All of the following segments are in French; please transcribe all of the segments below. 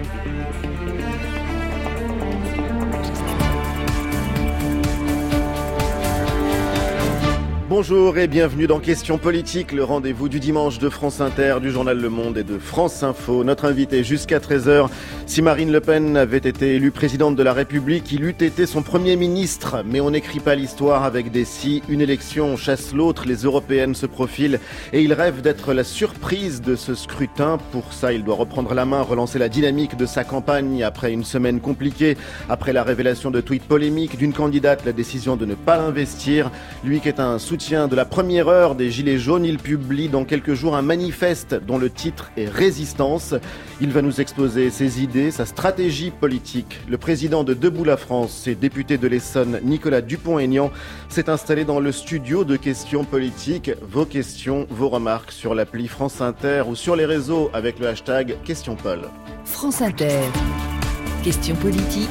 Bonjour et bienvenue dans Questions Politiques, le rendez-vous du dimanche de France Inter, du journal Le Monde et de France Info. Notre invité jusqu'à 13h, si Marine Le Pen avait été élue présidente de la République, il eût été son premier ministre. Mais on n'écrit pas l'histoire avec des si. Une élection chasse l'autre, les européennes se profilent et il rêve d'être la surprise de ce scrutin. Pour ça, il doit reprendre la main, relancer la dynamique de sa campagne après une semaine compliquée, après la révélation de tweets polémiques d'une candidate, la décision de ne pas l'investir. Lui qui est un soutien de la première heure des Gilets jaunes, il publie dans quelques jours un manifeste dont le titre est Résistance. Il va nous exposer ses idées, sa stratégie politique. Le président de Debout la France et député de l'Essonne, Nicolas Dupont-Aignan, s'est installé dans le studio de Questions Politiques. Vos questions, vos remarques sur l'appli France Inter ou sur les réseaux avec le hashtag QuestionPol. France Inter. Questions politiques.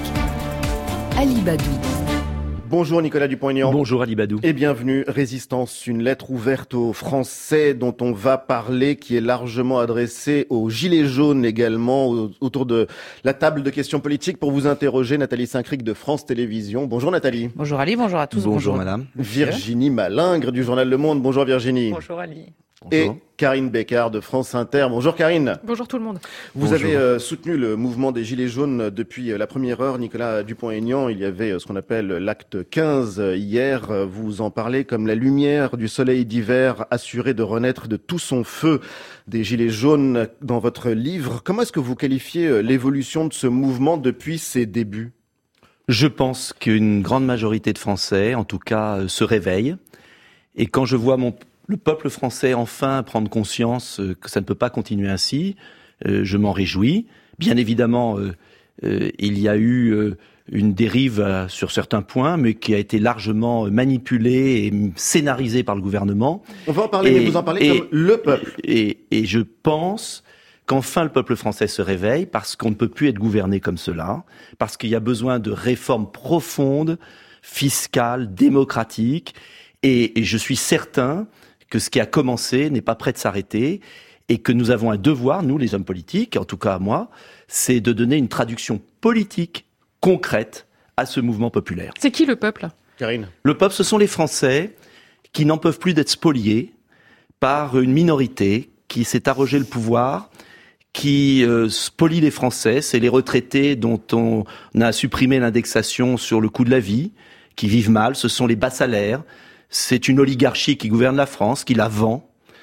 Ali Badou. Bonjour Nicolas Dupont-Aignan. Bonjour Ali Badou. Et bienvenue. Résistance, une lettre ouverte aux Français dont on va parler, qui est largement adressée aux Gilets jaunes également, autour de la table de questions politiques pour vous interroger. Nathalie Saint-Cric de France Télévisions. Bonjour Nathalie. Bonjour Ali, bonjour à tous. Bonjour madame. Virginie Malingre du journal Le Monde. Bonjour Virginie. Bonjour Ali. Et Karine Bécard de France Inter. Bonjour Karine. Bonjour tout le monde. Vous avez soutenu le mouvement des Gilets jaunes depuis la première heure. Nicolas Dupont-Aignan, il y avait ce qu'on appelle l'acte 15 hier. Vous en parlez comme la lumière du soleil d'hiver assurée de renaître de tout son feu des Gilets jaunes dans votre livre. Comment est-ce que vous qualifiez l'évolution de ce mouvement depuis ses débuts ? Je pense qu'une grande majorité de Français, en tout cas, se réveille. Et quand je vois le peuple français enfin prendre conscience que ça ne peut pas continuer ainsi, je m'en réjouis. Bien évidemment, il y a eu une dérive sur certains points, mais qui a été largement manipulée et scénarisée par le gouvernement. On va en parler, mais vous en parlez comme le peuple. Et je pense qu'enfin le peuple français se réveille, parce qu'on ne peut plus être gouverné comme cela, parce qu'il y a besoin de réformes profondes, fiscales, démocratiques, et je suis certain que ce qui a commencé n'est pas prêt de s'arrêter et que nous avons un devoir, nous les hommes politiques, en tout cas moi, c'est de donner une traduction politique concrète à ce mouvement populaire. C'est qui le peuple ? Karine. Le peuple, ce sont les Français qui n'en peuvent plus d'être spoliés par une minorité qui s'est arrogé le pouvoir, qui spolie les Français. C'est les retraités dont on a supprimé l'indexation sur le coût de la vie, qui vivent mal, ce sont les bas salaires. C'est une oligarchie qui gouverne la France, qui la vend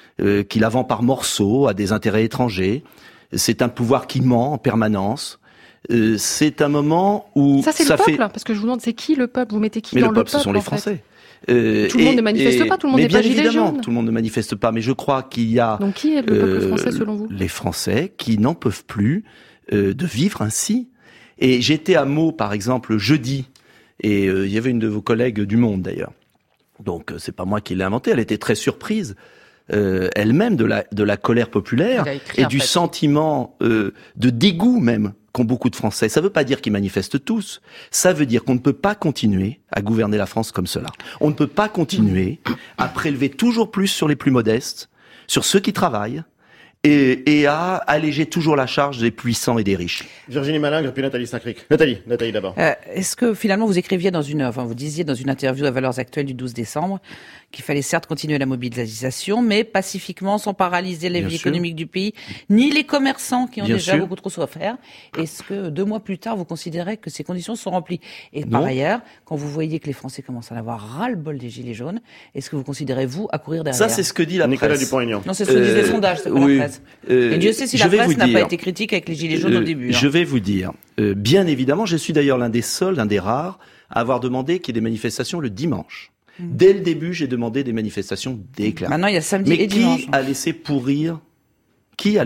par morceaux à des intérêts étrangers. C'est un pouvoir qui ment en permanence. C'est un moment où ça c'est le peuple, parce que je vous demande c'est qui le peuple ? Vous mettez qui dans le peuple ? Ce sont les Français. Tout le monde ne manifeste pas, tout le monde n'est pas gilet jaune. Tout le monde ne manifeste pas, mais je crois qu'il y a... Donc qui est le peuple français selon vous ? Les Français qui n'en peuvent plus de vivre ainsi. Et j'étais à Meaux, par exemple, jeudi, et il y avait une de vos collègues du Monde d'ailleurs. Donc c'est pas moi qui l'ai inventé, elle était très surprise elle-même de la colère populaire et du sentiment de dégoût même qu'ont beaucoup de Français. Ça veut pas dire qu'ils manifestent tous, ça veut dire qu'on ne peut pas continuer à gouverner la France comme cela. On ne peut pas continuer à prélever toujours plus sur les plus modestes, sur ceux qui travaillent, et à alléger toujours la charge des puissants et des riches. Virginie Malingre, puis Nathalie Saint-Cric. Nathalie d'abord. Est-ce que finalement vous écriviez vous disiez dans une interview à Valeurs Actuelles du 12 décembre qu'il fallait certes continuer la mobilisation, mais pacifiquement, sans paralyser la vie économique du pays, ni les commerçants qui ont déjà beaucoup trop souffert. Est-ce que 2 mois plus tard, vous considérez que ces conditions sont remplies ? Et par ailleurs, quand vous voyez que les Français commencent à en avoir ras-le-bol des Gilets jaunes, est-ce que vous considérez, vous, à courir derrière ? Ça, c'est ce que dit la Nicolas presse. Dupont-Aignan. Non, c'est ce que disent les sondages, c'est pas la presse. Et Dieu sait si la presse n'a pas été critique avec les Gilets jaunes au début. Je vais vous dire, bien évidemment, je suis d'ailleurs l'un des rares, à avoir demandé qu'il y ait des manifestations le dimanche. Dès le début, j'ai demandé des manifestations déclarées. Maintenant, il y a samedi et dimanche. Mais qui a laissé pourrir ? Qui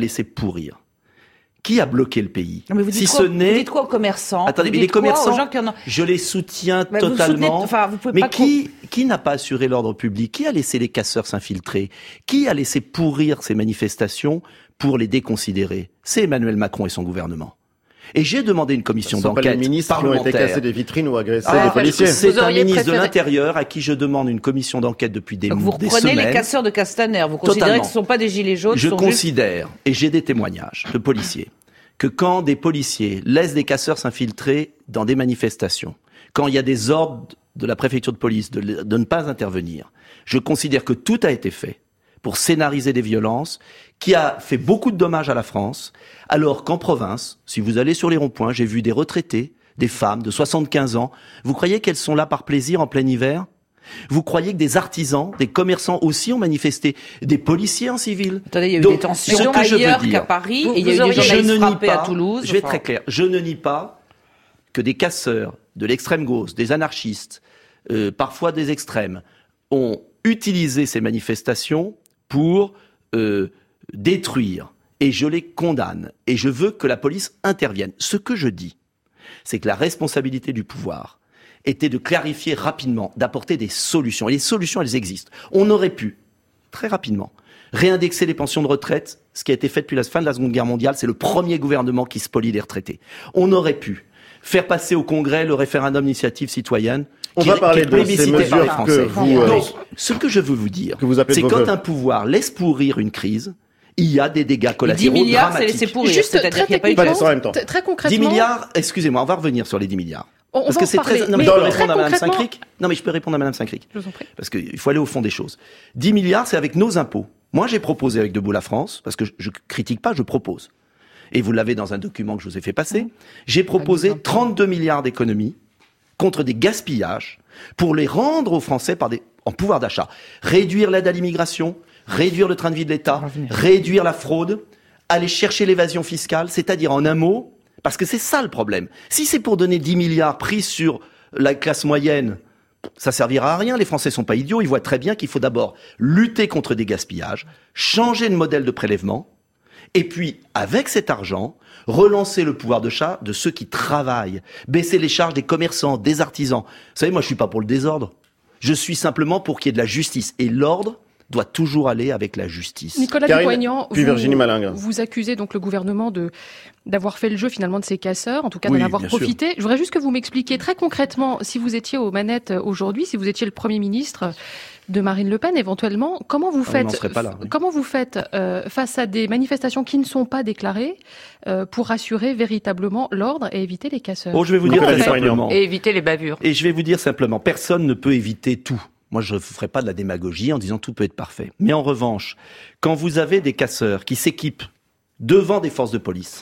a bloqué le pays ? Non, mais vous dites quoi aux commerçants ? Attendez, mais les commerçants, je les soutiens totalement. Mais qui n'a pas assuré l'ordre public ? Qui a laissé les casseurs s'infiltrer ? Qui a laissé pourrir ces manifestations pour les déconsidérer ? C'est Emmanuel Macron et son gouvernement. Et j'ai demandé une commission d'enquête parlementaire. Ce ne sont pas les ministres qui ont été cassés des vitrines ou agressés des policiers. C'est un ministre de l'Intérieur à qui je demande une commission d'enquête depuis des semaines. Vous reprenez les casseurs de Castaner. Vous considérez que ce ne sont pas des gilets jaunes. Je considère, et j'ai des témoignages de policiers, que quand des policiers laissent des casseurs s'infiltrer dans des manifestations, quand il y a des ordres de la préfecture de police de ne pas intervenir, je considère que tout a été fait pour scénariser des violences, qui a fait beaucoup de dommages à la France, alors qu'en province, si vous allez sur les ronds-points, j'ai vu des retraités, des femmes de 75 ans, vous croyez qu'elles sont là par plaisir en plein hiver ? Vous croyez que des artisans, des commerçants aussi ont manifesté, des policiers en civil? Attendez, il y a eu des tensions ailleurs qu'à Paris, et il y a eu des journalistes frappés à Toulouse. Je vais être très clair, je ne nie pas que des casseurs de l'extrême gauche, des anarchistes, parfois des extrêmes, ont utilisé ces manifestations pour détruire. Et je les condamne. Et je veux que la police intervienne. Ce que je dis, c'est que la responsabilité du pouvoir était de clarifier rapidement, d'apporter des solutions. Et les solutions, elles existent. On aurait pu, très rapidement, réindexer les pensions de retraite, ce qui a été fait depuis la fin de la Seconde Guerre mondiale. C'est le premier gouvernement qui spolie les retraités. On aurait pu faire passer au Congrès le référendum d'initiative citoyenne. On va parler de ces mesures que vous... Donc, ce que je veux vous dire, c'est quand un pouvoir laisse pourrir une crise, il y a des dégâts collatéraux 10 milliards, dramatiques. c'est pourrir. Juste c'est-à-dire qu'il n'y a pas eu de très concrètement... 10 milliards, excusez-moi, on va revenir sur les 10 milliards. Parce que c'est très... Non, mais je peux répondre à Mme Saint-Cric. Non, mais je peux répondre à Mme Saint-Cric. Je vous en prie. Parce qu'il faut aller au fond des choses. 10 milliards, c'est avec nos impôts. Moi, j'ai proposé avec Debout la France, parce que je critique pas, je propose. Et vous l'avez dans un document que je vous ai fait passer. J'ai proposé 32 milliards d'économies contre des gaspillages pour les rendre aux Français en pouvoir d'achat. Réduire l'aide à l'immigration, réduire le train de vie de l'État, réduire la fraude, aller chercher l'évasion fiscale, c'est-à-dire en un mot, parce que c'est ça le problème. Si c'est pour donner 10 milliards pris sur la classe moyenne, ça servira à rien. Les Français sont pas idiots, ils voient très bien qu'il faut d'abord lutter contre des gaspillages, changer de modèle de prélèvement, et puis, avec cet argent, relancer le pouvoir d'achat de ceux qui travaillent, baisser les charges des commerçants, des artisans. Vous savez, moi, je suis pas pour le désordre. Je suis simplement pour qu'il y ait de la justice. Et l'ordre doit toujours aller avec la justice. Nicolas Dupont-Aignan, Virginie Malingue. Vous accusez donc le gouvernement d'avoir fait le jeu finalement de ces casseurs, en tout cas d'en avoir profité. Sûr. Je voudrais juste que vous m'expliquiez très concrètement, si vous étiez aux manettes aujourd'hui, si vous étiez le Premier ministre de Marine Le Pen éventuellement, comment vous faites face à des manifestations qui ne sont pas déclarées pour assurer véritablement l'ordre et éviter les casseurs? Je vais vous dire très simplement. Et éviter les bavures. Et je vais vous dire simplement, personne ne peut éviter tout. Moi, je ne ferai pas de la démagogie en disant tout peut être parfait. Mais en revanche, quand vous avez des casseurs qui s'équipent devant des forces de police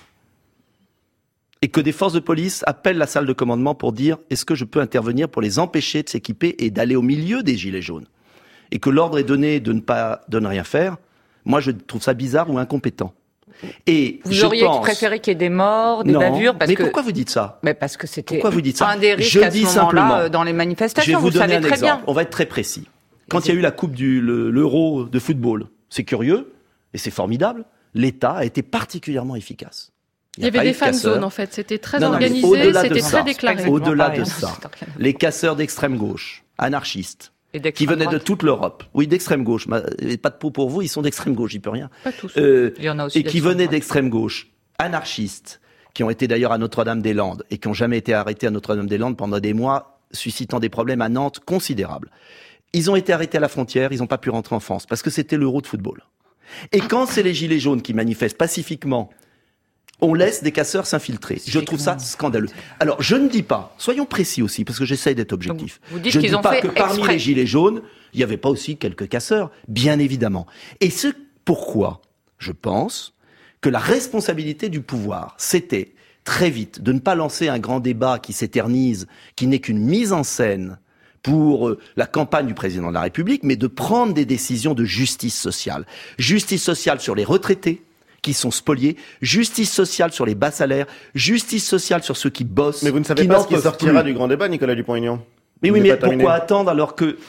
et que des forces de police appellent la salle de commandement pour dire « est-ce que je peux intervenir pour les empêcher de s'équiper et d'aller au milieu des gilets jaunes ?» et que l'ordre est donné de ne rien faire, moi je trouve ça bizarre ou incompétent. Et vous auriez préféré qu'il y ait des morts, des bavures, parce que... pourquoi vous dites ça? Mais parce que c'était un des risques à ce moment-là dans les manifestations. Je vais vous donner un très exemple. Bien. On va être très précis. Quand il y a eu la coupe l'Euro de football, c'est curieux et c'est formidable. L'État a été particulièrement efficace. Il y avait des fan zones en fait. C'était très organisé, c'était très déclaré. Au-delà de ça, les casseurs d'extrême gauche, anarchistes, qui venaient de toute l'Europe. Oui, d'extrême gauche. Pas de peau pour vous, ils sont d'extrême gauche, j'y peux rien. Pas tous. Il y en a aussi et qui venaient d'extrême gauche, anarchistes, qui ont été d'ailleurs à Notre-Dame-des-Landes et qui n'ont jamais été arrêtés à Notre-Dame-des-Landes pendant des mois, suscitant des problèmes à Nantes considérables. Ils ont été arrêtés à la frontière, ils n'ont pas pu rentrer en France parce que c'était l'Euro de football. Et quand c'est les gilets jaunes qui manifestent pacifiquement, on laisse des casseurs s'infiltrer. Je trouve ça scandaleux. Alors, je ne dis pas, soyons précis aussi, parce que j'essaye d'être objectif. Vous dites je ne qu'ils dis ont pas fait que parmi exprès. les gilets jaunes, il n'y avait pas aussi quelques casseurs, bien évidemment. Et pourquoi je pense que la responsabilité du pouvoir, c'était très vite de ne pas lancer un grand débat qui s'éternise, qui n'est qu'une mise en scène pour la campagne du président de la République, mais de prendre des décisions de justice sociale. Justice sociale sur les retraités, qui sont spoliés, justice sociale sur les bas salaires, justice sociale sur ceux qui bossent. Mais vous ne savez pas ce qui sortira du grand débat, Nicolas Dupont-Aignan. Mais oui, mais pourquoi attendre alors que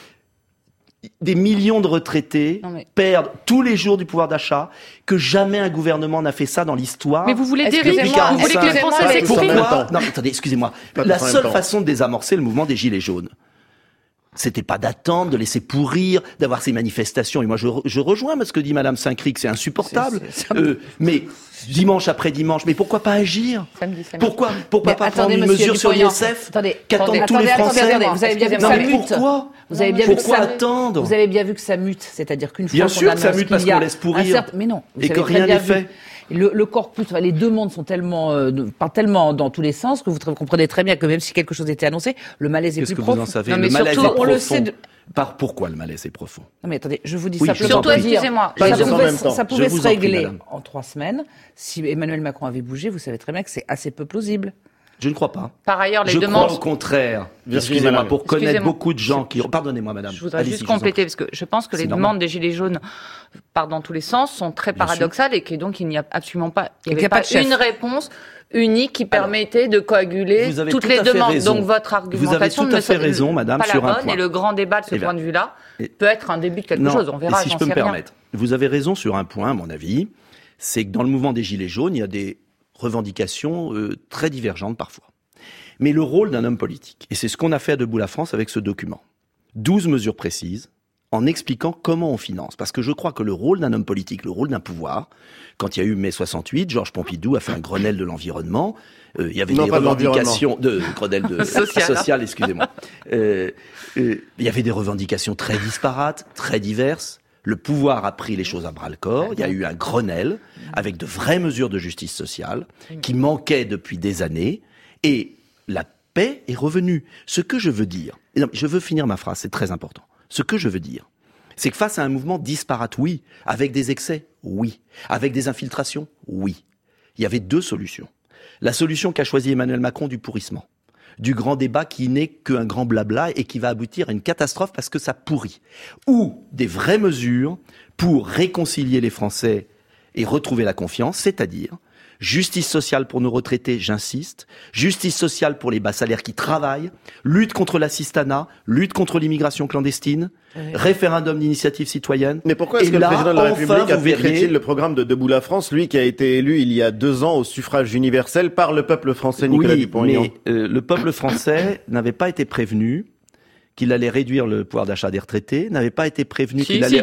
des millions de retraités perdent tous les jours du pouvoir d'achat, que jamais un gouvernement n'a fait ça dans l'histoire? Mais vous voulez des risques, vous voulez que les Français s'expriment? Non, attendez, excusez-moi. La seule façon de désamorcer le mouvement des Gilets jaunes, c'était pas d'attendre, de laisser pourrir, d'avoir ces manifestations. Et moi, je rejoins ce que dit Madame Saint-Cric, c'est insupportable. Mais dimanche après dimanche, mais pourquoi pas agir? Samedi. Pourquoi pas prendre une mesure sur l'ISF qu'attendent tous les Français? Vous avez bien vu que ça mute. Vous avez bien vu que ça attendre? Vous avez bien vu que ça mute, c'est-à-dire qu'une fois bien sûr que ça mute parce qu'on laisse pourrir mais non, et que rien n'est fait. le corpus, les deux mondes sont partent tellement dans tous les sens que vous comprenez très bien que même si quelque chose était annoncé, le malaise est plus profond. Qu'est-ce que vous en savez? Le malaise est profond. On le sait pourquoi le malaise est profond? Non mais attendez, je vous dis simplement. Surtout, excusez-moi. Ça pouvait se régler en 3 semaines. Si Emmanuel Macron avait bougé, vous savez très bien que c'est assez peu plausible. Je ne crois pas. Par ailleurs, les demandes... Je crois au contraire. Excusez-moi, pour connaître beaucoup de gens qui... Pardonnez-moi, madame. Je voudrais juste compléter, parce que je pense que les demandes des Gilets jaunes partent dans tous les sens, sont très paradoxales, et que donc il n'y a absolument pas... Il n'y avait pas une réponse unique qui permettait de coaguler toutes les demandes. Raison. Donc votre argumentation vous avez tout à fait raison, madame, sur un point. Et le grand débat de ce point de vue-là peut être un début de quelque chose. On verra, si je peux me permettre. Vous avez raison sur un point, à mon avis, c'est que dans le mouvement des Gilets jaunes, il y a des revendications très divergentes parfois. Mais le rôle d'un homme politique, et c'est ce qu'on a fait à Debout la France avec ce document, 12 mesures précises, en expliquant comment on finance. Parce que je crois que le rôle d'un homme politique, le rôle d'un pouvoir, quand il y a eu mai 68, Georges Pompidou a fait un Grenelle de l'environnement, il y avait des revendications Grenelle social, excusez-moi. Il y avait des revendications très disparates, très diverses. Le pouvoir a pris les choses à bras-le-corps. Il y a eu un Grenelle avec de vraies mesures de justice sociale qui manquaient depuis des années. Et la paix est revenue. Ce que je veux dire, je veux finir ma phrase, c'est très important. Ce que je veux dire, c'est que face à un mouvement disparate, oui, avec des excès, oui, avec des infiltrations, oui, il y avait 2 solutions. La solution qu'a choisie Emmanuel Macron du pourrissement, du grand débat qui n'est qu'un grand blabla et qui va aboutir à une catastrophe parce que ça pourrit. Ou des vraies mesures pour réconcilier les Français et retrouver la confiance, c'est-à-dire justice sociale pour nos retraités, j'insiste, justice sociale pour les bas salaires qui travaillent, lutte contre l'assistanat, lutte contre l'immigration clandestine, référendum d'initiative citoyenne. Mais pourquoi est-ce que le président de la République appliquerait-il le programme de Debout la France, lui qui a été élu il y a 2 ans au suffrage universel par le peuple français, Nicolas Dupont-Aignan? Mais le peuple français n'avait pas été prévenu qu'il allait réduire le pouvoir d'achat des retraités, n'avait pas été prévenu qu'il allait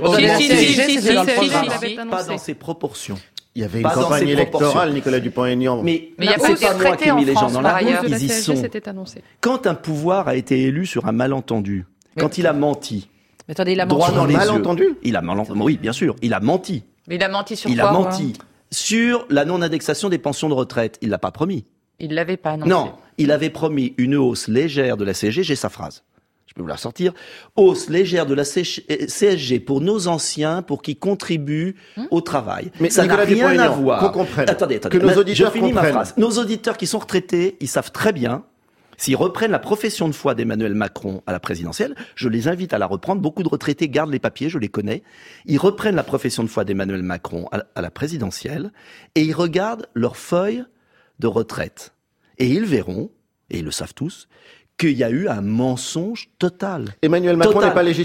pas dans ses proportions. Il y avait une campagne électorale, Nicolas Dupont-Aignan. Mais il y a pas pas moi qui ai mis les gens dans la rue, ils y sont. Quand un pouvoir a été élu sur un malentendu, quand il a menti, mais attendez, il a droit menti. dans les malentendu yeux, il a malentendu. Oui, bien sûr, il a menti. Mais il a menti sur quoi? Il a menti sur la non-indexation des pensions de retraite. Il l'a pas promis. Il l'avait pas annoncé. Non, il avait promis une hausse légère de la CSG. J'ai sa phrase. Je peux vous la sortir. Hausse légère de la CSG pour nos anciens, pour qu'ils contribuent au travail. Mais ça n'a rien à voir. Qu'on comprenne. Attendez. Que nos auditeurs je finis comprennent. ma phrase. Nos auditeurs qui sont retraités, ils savent très bien, s'ils reprennent la profession de foi d'Emmanuel Macron à la présidentielle, je les invite à la reprendre. Beaucoup de retraités gardent les papiers, je les connais. Ils reprennent la profession de foi d'Emmanuel Macron à la présidentielle et ils regardent leur feuille de retraite. Et ils verront, et ils le savent tous, qu'il y a eu un mensonge total. Emmanuel Macron n'est pas légitime ?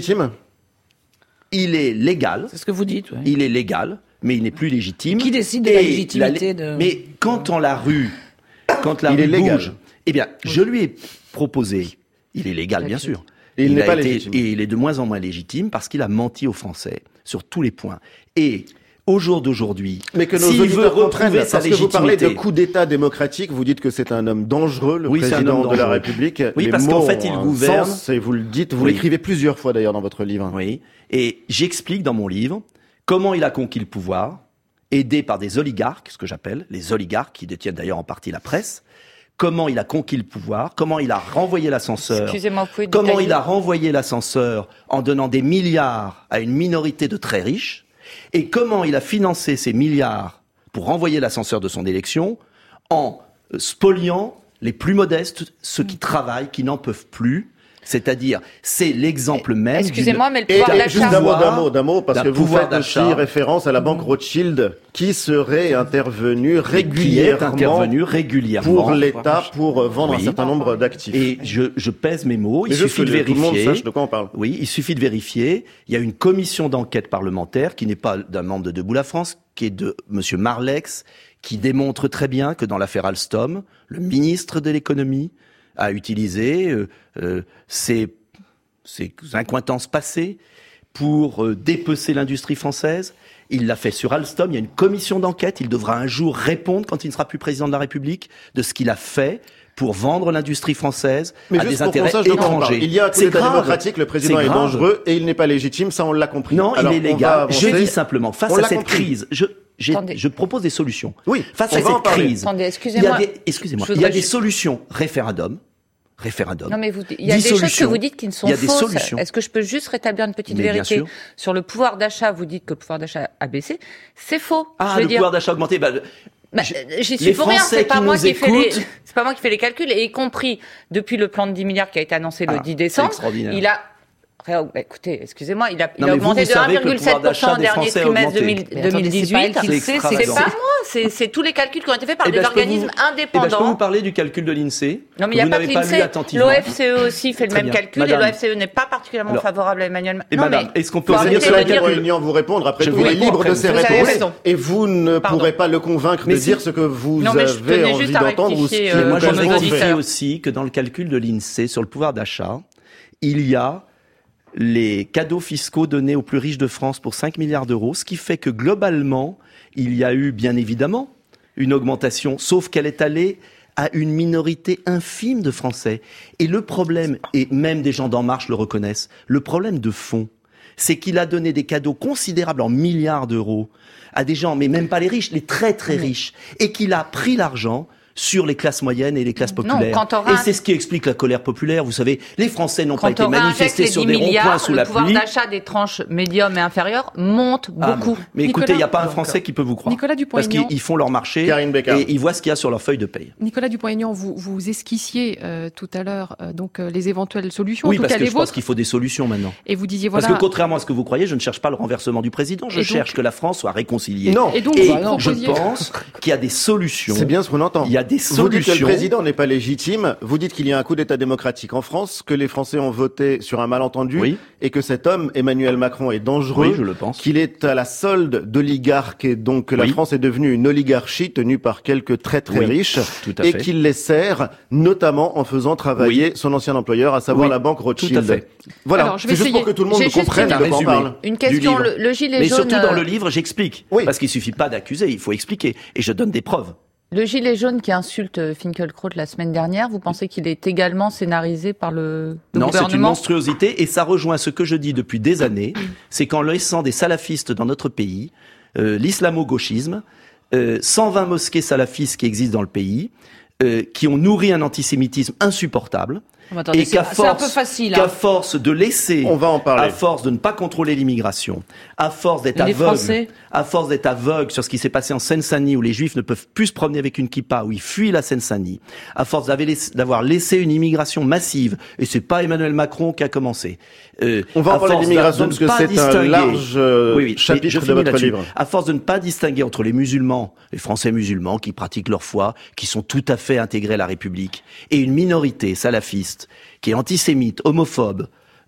Il est légal. C'est ce que vous dites. Ouais. Il est légal, mais il n'est plus légitime. Qui décide de la légitimité de... Mais quand la rue bouge, eh bien, je lui ai proposé, il est légal bien sûr, et il n'est pas légitime. Et il est de moins en moins légitime parce qu'il a menti aux Français sur tous les points. Et au jour d'aujourd'hui, mais que nos auditeurs comprennent, parce que vous parlez de coup d'État démocratique, vous dites que c'est un homme dangereux, le président de la République. Oui, parce qu'en fait, il gouverne. Et vous le dites, vous l'écrivez plusieurs fois d'ailleurs dans votre livre. Oui, et j'explique dans mon livre comment il a conquis le pouvoir, aidé par des oligarques, ce que j'appelle les oligarques, qui détiennent d'ailleurs en partie la presse. Comment il a conquis le pouvoir, comment il a renvoyé l'ascenseur, comment il a renvoyé l'ascenseur en donnant des milliards à une minorité de très riches, et comment il a financé ces milliards pour renvoyer l'ascenseur de son élection en spoliant les plus modestes, ceux qui travaillent, qui n'en peuvent plus. C'est-à-dire, c'est l'exemple même. Excusez-moi, mais le pouvoir d'achat. Juste d'un mot, parce que vous faites aussi référence à la banque Rothschild, qui serait intervenue régulièrement pour l'État pour vendre un certain nombre d'actifs. Et je pèse mes mots. Il suffit de vérifier. Tout le monde sache de quoi on parle. Oui, il suffit de vérifier. Il y a une commission d'enquête parlementaire qui n'est pas d'un membre de Debout la France, qui est de Monsieur Marlex, qui démontre très bien que dans l'affaire Alstom, le ministre de l'économie a utilisé ses accointances passées pour dépecer l'industrie française. Il l'a fait sur Alstom. Il y a une commission d'enquête. Il devra un jour répondre, quand il ne sera plus président de la République, de ce qu'il a fait pour vendre l'industrie française à des intérêts étrangers. Il y a un coup d'État démocratique, le président est dangereux et il n'est pas légitime, ça on l'a compris. Non, il est légal. Je dis simplement, face à cette crise, je propose des solutions. Oui, face à cette crise. Attendez, excusez-moi. Il y a des solutions. Référendum. Non, mais il y a des choses que vous dites qui ne sont fausses. Est-ce que je peux juste rétablir une petite vérité sur le pouvoir d'achat? Vous dites que le pouvoir d'achat a baissé. C'est faux. Pouvoir d'achat a augmenté. J'y suis pour rien. C'est pas moi qui fais les calculs, et y compris depuis le plan de 10 milliards qui a été annoncé le 10 décembre. Il a écoutez, excusez-moi, il a augmenté de 1,7% au dernier trimestre 2018. C'est pas moi, c'est tous les calculs qui ont été faits par des organismes indépendants. Je peux vous parler du calcul de l'INSEE. Non, mais il n'y a pas que l'INSEE. L'OFCE aussi fait le même calcul, et l'OFCE n'est pas particulièrement favorable à Emmanuel Macron. Madame, est-ce qu'on peut revenir sur laquelle réunion vous répondre? Après tout, il est libre de ses réponses. Et vous ne pourrez pas le convaincre de dire ce que vous avez envie d'entendre. Moi, je vérifie aussi que dans le calcul de l'INSEE sur le pouvoir d'achat, il y a les cadeaux fiscaux donnés aux plus riches de France pour 5 milliards d'euros, ce qui fait que globalement, il y a eu bien évidemment une augmentation, sauf qu'elle est allée à une minorité infime de Français. Et le problème, et même des gens d'En Marche le reconnaissent, le problème de fond, c'est qu'il a donné des cadeaux considérables en milliards d'euros à des gens, mais même pas les riches, les très très riches, et qu'il a pris l'argent sur les classes moyennes et les classes populaires. Et c'est ce qui explique la colère populaire. Vous savez, les Français n'ont pas été manifestés sur des ronds-points sous la pluie. Le pouvoir d'achat des tranches médium et inférieures monte beaucoup. Mais écoutez, il n'y a pas un Français qui peut vous croire. Nicolas Dupont-Aignan. Parce qu'ils font leur marché et ils voient ce qu'il y a sur leur feuille de paye. Nicolas Dupont-Aignan, vous esquissiez tout à l'heure les éventuelles solutions. Oui, parce que je pense qu'il faut des solutions maintenant. Et vous disiez Parce que contrairement à ce que vous croyez, je ne cherche pas le renversement du président. Je cherche que la France soit réconciliée. Non. Et donc, je pense qu'il y a des solutions. C'est bien ce qu'on entend. Il y a des solutions. Vous dites que le président n'est pas légitime. Vous dites qu'il y a un coup d'État démocratique en France, que les Français ont voté sur un malentendu, et que cet homme, Emmanuel Macron, est dangereux. Oui, je le pense. Qu'il est à la solde d'oligarques, et donc que la France est devenue une oligarchie tenue par quelques très très riches, et qu'il les sert notamment en faisant travailler son ancien employeur, à savoir la banque Rothschild. Tout à fait. Voilà, c'est juste pour que tout le monde comprenne de quoi on parle. Une question, le gilet jaune. Mais surtout dans le livre, j'explique. Parce qu'il suffit pas d'accuser, il faut expliquer. Et je donne des preuves. Le gilet jaune qui insulte Finkielkraut la semaine dernière, vous pensez qu'il est également scénarisé par le gouvernement ? Non, c'est une monstruosité, et ça rejoint ce que je dis depuis des années, c'est qu'en laissant des salafistes dans notre pays, l'islamo-gauchisme, 120 mosquées salafistes qui existent dans le pays, qui ont nourri un antisémitisme insupportable, et qu'à force de laisser, on va en parler, à force de ne pas contrôler l'immigration, à force d'être aveugle sur ce qui s'est passé en Seine-Saint-Denis, où les Juifs ne peuvent plus se promener avec une kippa, où ils fuient la Seine-Saint-Denis, à force d'avoir laissé une immigration massive, et c'est pas Emmanuel Macron qui a commencé. On va en parler d'immigration parce que c'est un large chapitre de votre livre. À force de ne pas distinguer entre les musulmans, les Français musulmans qui pratiquent leur foi, qui sont tout à fait intégrés à la République, et une minorité salafiste qui est antisémite, homophobe,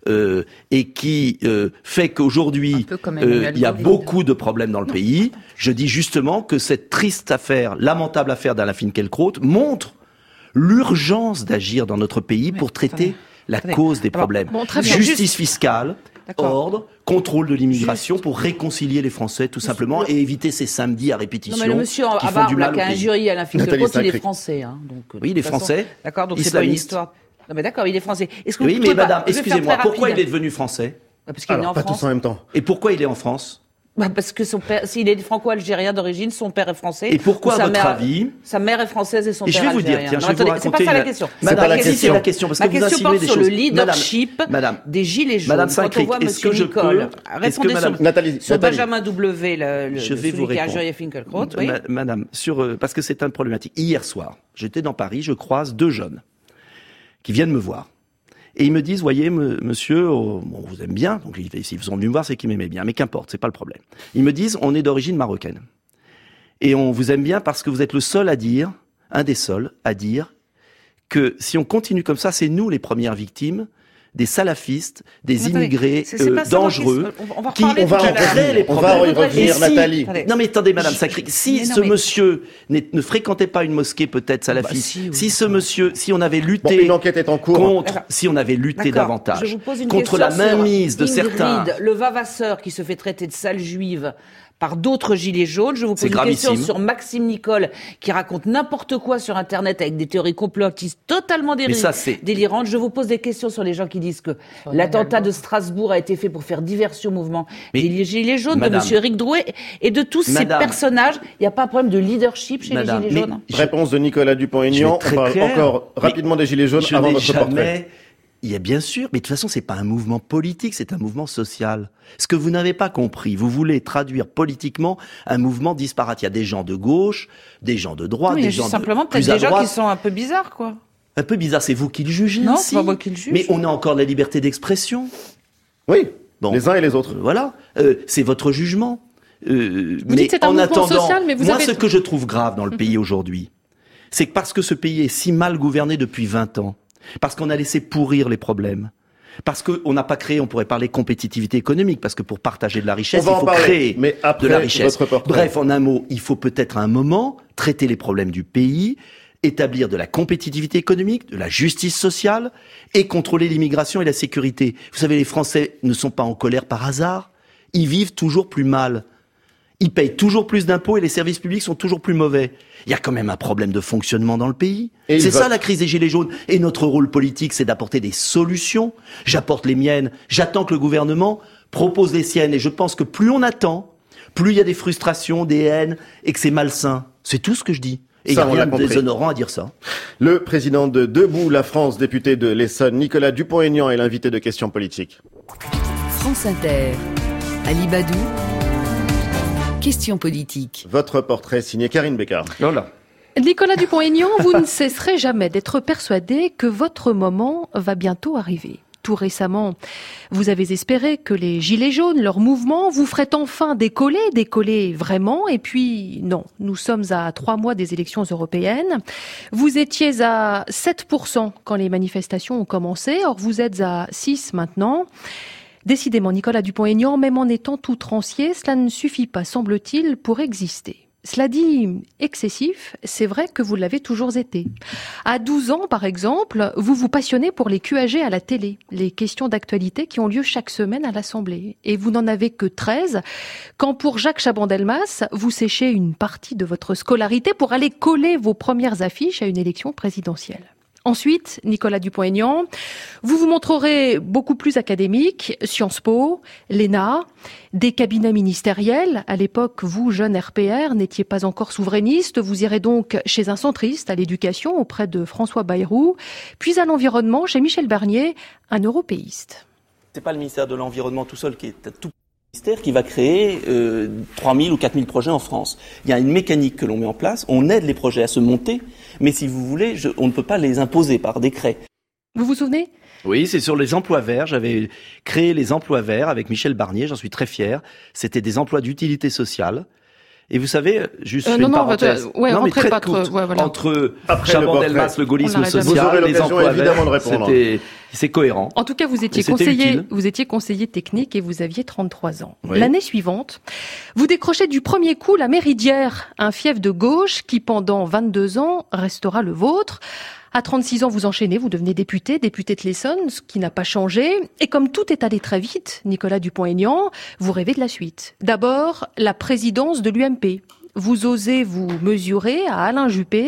et qui fait qu'aujourd'hui il y a beaucoup de problèmes dans le pays. Je dis justement que cette triste affaire, lamentable affaire d'Alain Finkielkraut montre l'urgence d'agir dans notre pays pour traiter la cause des problèmes. Justice fiscale, ordre, contrôle de l'immigration pour réconcilier les Français tout simplement et éviter ces samedis à répétition. Non, mais le monsieur à barbe qui a injurié Alain Finkielkraut, il est français. Oui, il est français. D'accord, donc c'est pas une histoire. Non, mais d'accord, il est français. Oui, mais madame, excusez-moi, pourquoi il est devenu français ? Parce qu'il est en France. Pas tous en même temps. Et pourquoi il est en France ? Parce que son père, s'il est franco-algérien d'origine, son père est français. Et pourquoi, à votre avis ? Sa mère est française et son père algérien. Et je vais vous dire, tiens, je vais vous raconter. C'est pas ça la question. Madame, c'est la question, parce que vous insinuez des choses. Ma question porte sur le leadership des Gilets jaunes. Madame Saint-Cric, est-ce que je peux... Répondez sur Benjamin W, celui qui a injurié Finkielkraut. Madame, parce que c'est une problématique. Hier soir, j'étais dans Paris, je croise deux jeunes qui viennent me voir. Et ils me disent, voyez, monsieur, on vous aime bien, donc s'ils sont venus me voir, c'est qu'ils m'aimaient bien, mais qu'importe, c'est pas le problème. Ils me disent, on est d'origine marocaine. Et on vous aime bien parce que vous êtes le seul à dire, un des seuls à dire, que si on continue comme ça, c'est nous les premières victimes des salafistes, des immigrés dangereux, qui créent les problèmes. On va y revenir, Nathalie. Non mais attendez, Madame Sacric, si ce monsieur ne fréquentait pas une mosquée peut-être salafiste, si ce monsieur, si on avait lutté, une enquête est en cours. Si on avait lutté davantage contre la mainmise de certains, le Vavasseur qui se fait traiter de sale juive par d'autres gilets jaunes. Je vous pose une question sur Maxime Nicole, qui raconte n'importe quoi sur Internet avec des théories complotistes totalement délirantes. Je vous pose des questions sur les gens qui disent que l'attentat de Strasbourg a été fait pour faire diversion au mouvement des gilets jaunes, de monsieur Éric Drouet et de tous ces personnages. Il n'y a pas un problème de leadership chez les gilets jaunes? Réponse de Nicolas Dupont-Aignan. On parle encore rapidement des gilets jaunes avant votre portrait. Il y a bien sûr, mais de toute façon, c'est pas un mouvement politique, c'est un mouvement social. Ce que vous n'avez pas compris, vous voulez traduire politiquement un mouvement disparate. Il y a des gens de gauche, des gens de droite, des gens simplement peut-être des gens qui sont un peu bizarres, quoi. Un peu bizarre, c'est vous qui le jugez. Non, c'est pas moi qui le juge. Mais on a encore la liberté d'expression. Oui, les uns et les autres. Voilà, c'est votre jugement. Vous dites que c'est un mouvement social, mais ce que je trouve grave dans le pays aujourd'hui, c'est que parce que ce pays est si mal gouverné depuis 20 ans, parce qu'on a laissé pourrir les problèmes, parce qu'on n'a pas créé, on pourrait parler compétitivité économique, parce que pour partager de la richesse, il faut créer de la richesse. Bref, en un mot, il faut peut-être à un moment traiter les problèmes du pays, établir de la compétitivité économique, de la justice sociale et contrôler l'immigration et la sécurité. Vous savez, les Français ne sont pas en colère par hasard, ils vivent toujours plus mal. Ils payent toujours plus d'impôts et les services publics sont toujours plus mauvais. Il y a quand même un problème de fonctionnement dans le pays. C'est ça la crise des Gilets jaunes. Et notre rôle politique, c'est d'apporter des solutions. J'apporte les miennes. J'attends que le gouvernement propose les siennes. Et je pense que plus on attend, plus il y a des frustrations, des haines et que c'est malsain. C'est tout ce que je dis. Et il n'y a rien de déshonorant à dire ça. Le président de Debout la France, député de l'Essonne, Nicolas Dupont-Aignan, est l'invité de Questions politiques. France Inter, Ali Badou. Question politique. Votre portrait signé Karine Bécard. Voilà. Nicolas Dupont-Aignan, vous ne cesserez jamais d'être persuadé que votre moment va bientôt arriver. Tout récemment, vous avez espéré que les Gilets jaunes, leur mouvement, vous feraient enfin décoller vraiment. Et puis, non, nous sommes à 3 mois des élections européennes. Vous étiez à 7% quand les manifestations ont commencé. Or, vous êtes à 6% maintenant. Décidément, Nicolas Dupont-Aignan, même en étant outrancier, cela ne suffit pas, semble-t-il, pour exister. Cela dit, excessif, c'est vrai que vous l'avez toujours été. À 12 ans, par exemple, vous vous passionnez pour les QAG à la télé, les questions d'actualité qui ont lieu chaque semaine à l'Assemblée. Et vous n'en avez que 13, quand pour Jacques Chaban-Delmas, vous séchez une partie de votre scolarité pour aller coller vos premières affiches à une élection présidentielle. Ensuite, Nicolas Dupont-Aignan, vous vous montrerez beaucoup plus académique, Sciences Po, l'ENA, des cabinets ministériels. À l'époque, vous, jeune RPR, n'étiez pas encore souverainiste. Vous irez donc chez un centriste à l'éducation auprès de François Bayrou, puis à l'environnement chez Michel Barnier, un européiste. C'est pas le ministère de l'Environnement tout seul qui est tout ministère qui va créer 3 000 ou 4 000 projets en France. Il y a une mécanique que l'on met en place, on aide les projets à se monter, mais si vous voulez, on ne peut pas les imposer par décret. Vous vous souvenez ? Oui, c'est sur les emplois verts. J'avais créé les emplois verts avec Michel Barnier, j'en suis très fier. C'était des emplois d'utilité sociale. Et vous savez, juste une parenthèse, mais très courte, entre Chaban-Delmas, le gaullisme social, les emplois verts, c'est cohérent. En tout cas, vous étiez conseiller technique et vous aviez 33 ans. Oui. L'année suivante, vous décrochez du premier coup la mairie d'Hyères, un fief de gauche qui, pendant 22 ans, restera le vôtre. À 36 ans, vous enchaînez, vous devenez député de l'Essonne, ce qui n'a pas changé. Et comme tout est allé très vite, Nicolas Dupont-Aignan, vous rêvez de la suite. D'abord, la présidence de l'UMP. Vous osez vous mesurer à Alain Juppé,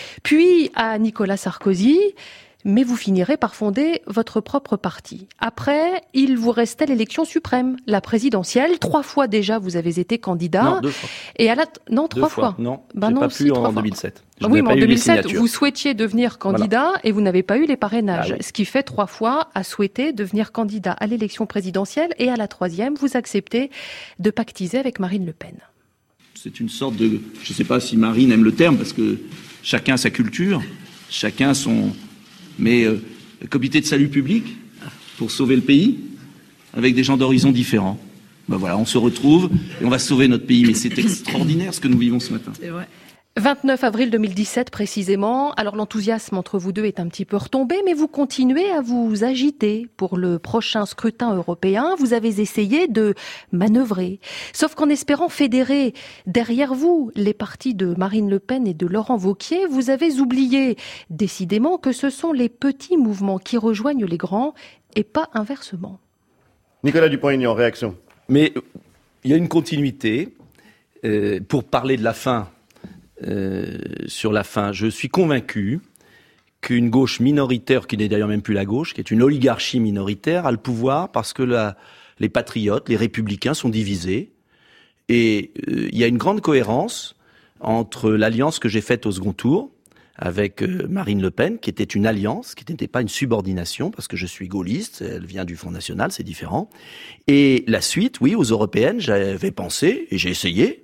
puis à Nicolas Sarkozy, mais vous finirez par fonder votre propre parti. Après, il vous restait l'élection suprême, la présidentielle. 3 fois déjà, vous avez été candidat. Non, 2 fois. Et à 3 fois. Non, j'ai pas pu en 2007. Oui, mais en 2007, vous souhaitiez devenir candidat et vous n'avez pas eu les parrainages. Ce qui fait 3 fois à souhaiter devenir candidat à l'élection présidentielle. Et à la 3e, vous acceptez de pactiser avec Marine Le Pen. C'est une sorte de... Je ne sais pas si Marine aime le terme, parce que chacun sa culture, chacun son... Mais comité de salut public pour sauver le pays, avec des gens d'horizons différents. Ben voilà, on se retrouve et on va sauver notre pays. Mais c'est extraordinaire ce que nous vivons ce matin. C'est vrai. 29 avril 2017 précisément. Alors l'enthousiasme entre vous deux est un petit peu retombé, mais vous continuez à vous agiter pour le prochain scrutin européen. Vous avez essayé de manœuvrer, sauf qu'en espérant fédérer derrière vous les partis de Marine Le Pen et de Laurent Wauquiez, vous avez oublié décidément que ce sont les petits mouvements qui rejoignent les grands et pas inversement. Nicolas Dupont-Aignan, réaction. Mais il y a une continuité. pour parler de la fin, sur la fin, je suis convaincu qu'une gauche minoritaire, qui n'est d'ailleurs même plus la gauche, qui est une oligarchie minoritaire, a le pouvoir parce que les patriotes, les républicains sont divisés. Et il y a une grande cohérence entre l'alliance que j'ai faite au second tour avec Marine Le Pen, qui était une alliance, qui n'était pas une subordination, parce que je suis gaulliste, elle vient du Front National, c'est différent. Et la suite, oui, aux européennes, j'avais pensé, et j'ai essayé,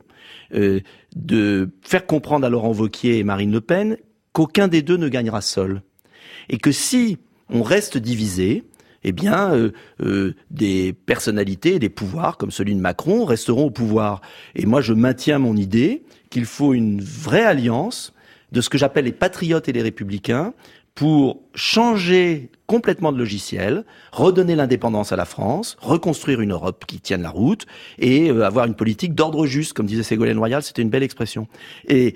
de faire comprendre à Laurent Wauquiez et Marine Le Pen qu'aucun des deux ne gagnera seul. Et que si on reste divisé, eh bien, des personnalités et des pouvoirs, comme celui de Macron, resteront au pouvoir. Et moi, je maintiens mon idée qu'il faut une vraie alliance de ce que j'appelle les patriotes et les républicains pour changer complètement de logiciel, redonner l'indépendance à la France, reconstruire une Europe qui tienne la route et avoir une politique d'ordre juste, comme disait Ségolène Royal, c'était une belle expression. Et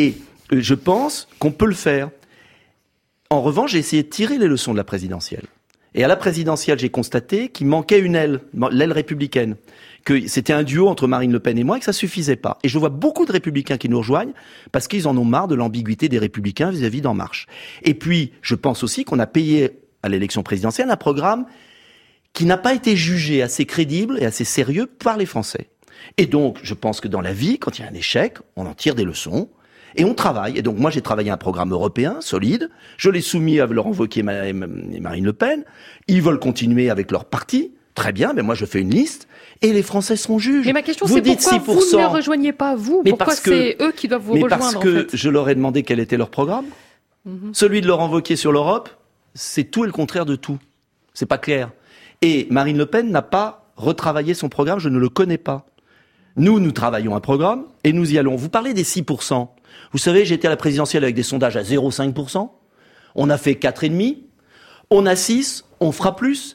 je pense qu'on peut le faire. En revanche, j'ai essayé de tirer les leçons de la présidentielle. Et à la présidentielle, j'ai constaté qu'il manquait une aile, l'aile républicaine, que c'était un duo entre Marine Le Pen et moi et que ça suffisait pas. Et je vois beaucoup de républicains qui nous rejoignent parce qu'ils en ont marre de l'ambiguïté des républicains vis-à-vis d'En Marche. Et puis, je pense aussi qu'on a payé à l'élection présidentielle un programme qui n'a pas été jugé assez crédible et assez sérieux par les Français. Et donc, je pense que dans la vie, quand il y a un échec, on en tire des leçons. Et on travaille. Et donc, moi, j'ai travaillé un programme européen, solide. Je l'ai soumis à Laurent Wauquiez et Marine Le Pen. Ils veulent continuer avec leur parti. Très bien, mais moi, je fais une liste. Et les Français seront juges. Mais ma question, c'est pourquoi vous ne les rejoignez pas, vous? Pourquoi c'est eux qui doivent vous rejoindre, parce que je leur ai demandé quel était leur programme. Celui de Laurent Wauquiez sur l'Europe, c'est tout et le contraire de tout. C'est pas clair. Et Marine Le Pen n'a pas retravaillé son programme, je ne le connais pas. Nous travaillons un programme et nous y allons. Vous parlez des 6%. Vous savez, j'étais à la présidentielle avec des sondages à 0,5%. On a fait 4,5%. On a 6%. On fera plus.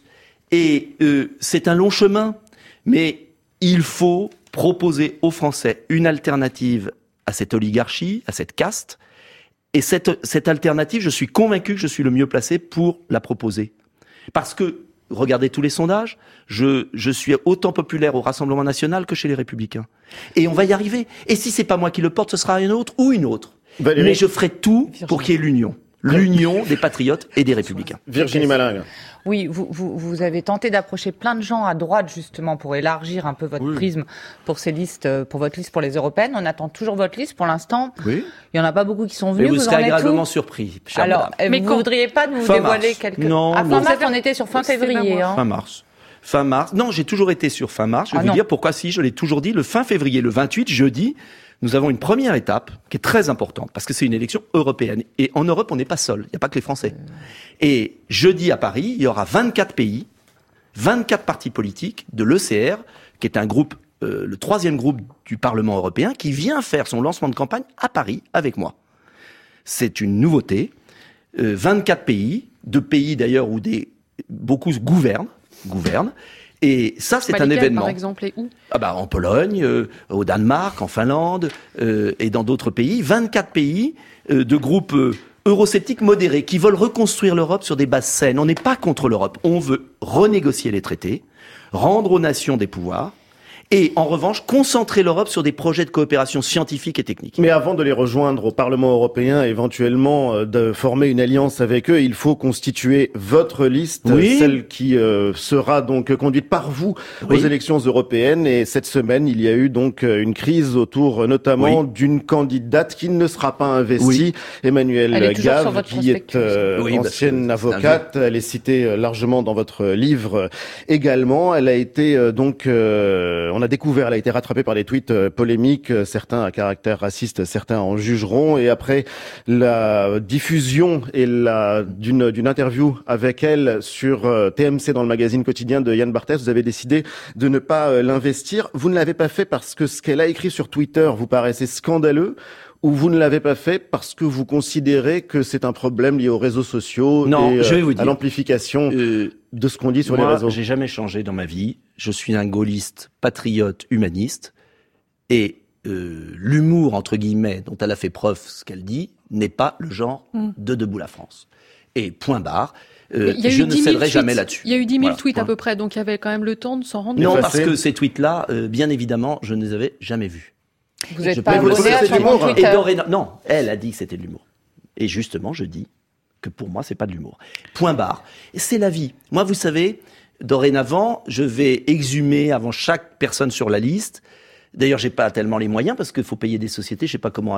Et c'est un long chemin. Mais il faut proposer aux Français une alternative à cette oligarchie, à cette caste. Et cette alternative, je suis convaincu que je suis le mieux placé pour la proposer. Parce que, regardez tous les sondages, je suis autant populaire au Rassemblement National que chez les Républicains. Et on va y arriver. Et si c'est pas moi qui le porte, ce sera un autre ou une autre. Valérie. Mais je ferai tout pour qu'il y ait l'union. L'union des patriotes et des Républicains. Virginie Malingue. Oui, vous avez tenté d'approcher plein de gens à droite, justement, pour élargir un peu votre prisme pour ces listes, pour votre liste pour les européennes. On attend toujours votre liste. Pour l'instant, il y en a pas beaucoup qui sont venus. Mais vous serez agréablement surpris. Alors, mais vous voudriez pas nous dévoiler quelques... Non, fin mars, on était sur fin février. Fin mars. Fin mars. Non, j'ai toujours été sur fin mars. Je vais vous dire pourquoi si, je l'ai toujours dit. Le fin février, le 28, jeudi, nous avons une première étape qui est très importante parce que c'est une élection européenne. Et en Europe, on n'est pas seul. Il n'y a pas que les Français. Et jeudi à Paris, il y aura 24 pays, 24 partis politiques de l'ECR, qui est un groupe, le troisième groupe du Parlement européen, qui vient faire son lancement de campagne à Paris avec moi. C'est une nouveauté. 24 pays, deux pays d'ailleurs où beaucoup gouvernent. Et ça, c'est un événement. Par exemple, et où ? En Pologne, au Danemark, en Finlande et dans d'autres pays. 24 pays de groupes eurosceptiques modérés qui veulent reconstruire l'Europe sur des bases saines. On n'est pas contre l'Europe. On veut renégocier les traités, rendre aux nations des pouvoirs et, en revanche, concentrer l'Europe sur des projets de coopération scientifique et technique. Mais avant de les rejoindre au Parlement européen, éventuellement de former une alliance avec eux, il faut constituer votre liste, celle qui sera donc conduite par vous aux élections européennes. Et cette semaine, il y a eu donc une crise autour notamment d'une candidate qui ne sera pas investie, Emmanuelle Gave, qui est ancienne avocate. Elle est citée largement dans votre livre également. Elle a été on a découvert, elle a été rattrapée par des tweets polémiques, certains à caractère raciste, certains en jugeront. Et après la diffusion d'une interview avec elle sur TMC dans le magazine quotidien de Yann Barthès, vous avez décidé de ne pas l'investir. Vous ne l'avez pas fait parce que ce qu'elle a écrit sur Twitter vous paraissait scandaleux, ou vous ne l'avez pas fait parce que vous considérez que c'est un problème lié aux réseaux sociaux et à l'amplification de ce qu'on dit sur les réseaux? J'ai jamais changé dans ma vie. Je suis un gaulliste, patriote, humaniste. Et l'humour, entre guillemets, dont elle a fait preuve, ce qu'elle dit, n'est pas le genre de Debout la France. Et point barre. Je ne céderai jamais là-dessus. Il y a eu 10 000 tweets à peu près, donc il y avait quand même le temps de s'en rendre compte. Non, parce que ces tweets-là, bien évidemment, je ne les avais jamais vus. Vous n'êtes pas abonné à son compte Twitter. Non, elle a dit que c'était de l'humour. Et justement, je dis que pour moi, c'est pas de l'humour. Point barre. Et c'est la vie. Moi, vous savez, dorénavant, je vais exhumer avant chaque personne sur la liste. D'ailleurs, j'ai pas tellement les moyens parce qu'il faut payer des sociétés. Je sais pas comment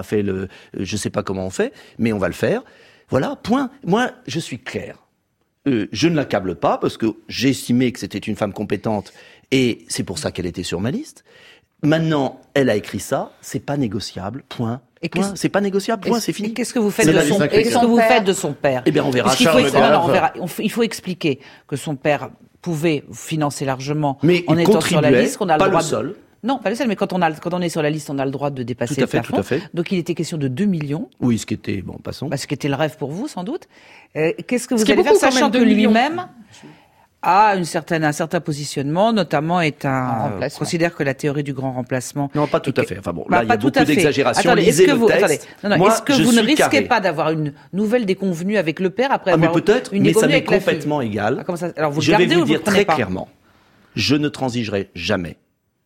on fait, mais on va le faire. Voilà, point. Moi, je suis clair. Je ne l'accable pas parce que j'ai estimé que c'était une femme compétente et c'est pour ça qu'elle était sur ma liste. Maintenant, elle a écrit ça, c'est pas négociable, point. C'est pas négociable, point, c'est fini. Qu'est-ce que vous faites de son père? Eh bien, on verra. Il faut expliquer que son père pouvait financer largement en étant sur la liste, qu'on a pas le droit le seul. Non, pas le seul, mais quand on est sur la liste, on a le droit de dépasser le plafond. Tout à fait. Donc il était question de 2 millions. Oui, ce qui était, passons. Ce qui était le rêve pour vous, sans doute. Qu'est-ce que vous allez faire, sachant que lui-même a un certain positionnement, notamment considère que la théorie du grand remplacement... Non, pas tout à fait. Enfin bon, là, il y a beaucoup d'exagération. Lisez le texte. Est-ce que vous ne risquez pas d'avoir une nouvelle déconvenue avec le père après avoir peut-être, une mais ça déconvenue m'est complètement égal. Alors vous je vais vous dire très clairement, je ne transigerai jamais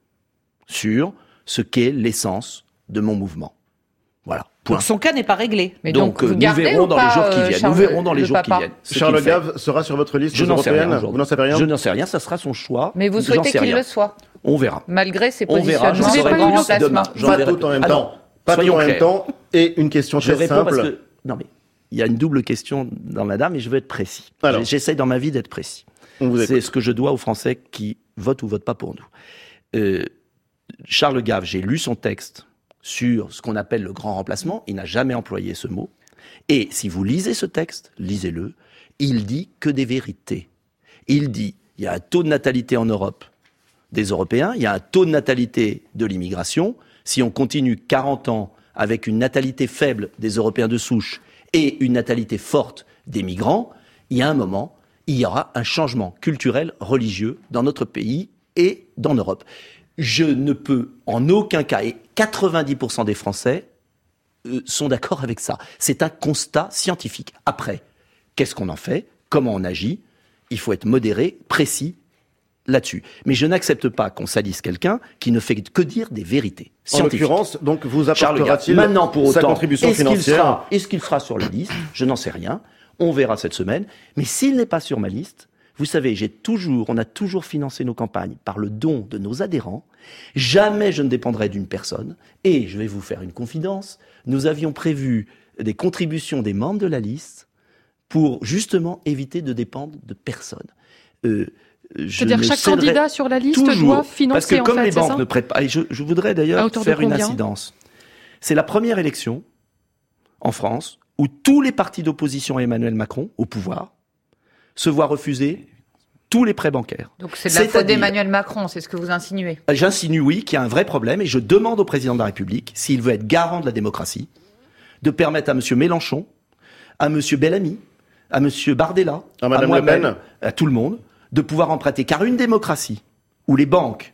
sur ce qu'est l'essence de mon mouvement. Voilà. Point. Donc son cas n'est pas réglé. Mais donc nous verrons dans les jours qui viennent. Nous verrons dans les jours qui viennent. Charles Gave sera sur votre liste européenne. Vous n'en savez rien. Je n'en sais rien. Ça sera son choix. Mais vous souhaitez qu'il le soit. On verra. Malgré ses positionnements. J'en saurai plus demain. Pas tout en même temps. Pas tout en même temps. Et une question très simple. Non mais il y a une double question dans la dame et je veux être précis. J'essaye dans ma vie d'être précis. C'est ce que je dois aux Français qui votent ou votent pas pour nous. Charles Gave, j'ai lu son texte sur ce qu'on appelle le grand remplacement. Il n'a jamais employé ce mot. Et si vous lisez ce texte, lisez-le, il dit que des vérités. Il dit, il y a un taux de natalité en Europe des Européens, il y a un taux de natalité de l'immigration. Si on continue 40 ans avec une natalité faible des Européens de souche et une natalité forte des migrants, il y a un moment, il y aura un changement culturel, religieux dans notre pays et dans l'Europe. Je ne peux en aucun cas, et 90% des Français sont d'accord avec ça. C'est un constat scientifique. Après, qu'est-ce qu'on en fait? Comment on agit? Il faut être modéré, précis là-dessus. Mais je n'accepte pas qu'on salisse quelqu'un qui ne fait que dire des vérités scientifiques. En l'occurrence, donc, vous apportera-t-il maintenant, pour autant, sa contribution financière? Est-ce qu'il sera sur la liste? Je n'en sais rien. On verra cette semaine. Mais s'il n'est pas sur ma liste, vous savez, on a toujours financé nos campagnes par le don de nos adhérents. Jamais je ne dépendrai d'une personne. Et je vais vous faire une confidence. Nous avions prévu des contributions des membres de la liste pour justement éviter de dépendre de personne. C'est-à-dire chaque candidat sur la liste doit financer, parce que comme les banques ne prêtent pas, et je voudrais d'ailleurs faire une incidence. C'est la première élection en France où tous les partis d'opposition à Emmanuel Macron, au pouvoir, se voient refuser tous les prêts bancaires. Donc c'est de la faute d'Emmanuel Macron, c'est ce que vous insinuez? J'insinue, oui, qu'il y a un vrai problème et je demande au président de la République, s'il veut être garant de la démocratie, de permettre à M. Mélenchon, à M. Bellamy, à M. Bardella, à Mme Le Pen, à tout le monde, de pouvoir emprunter. Car une démocratie où les banques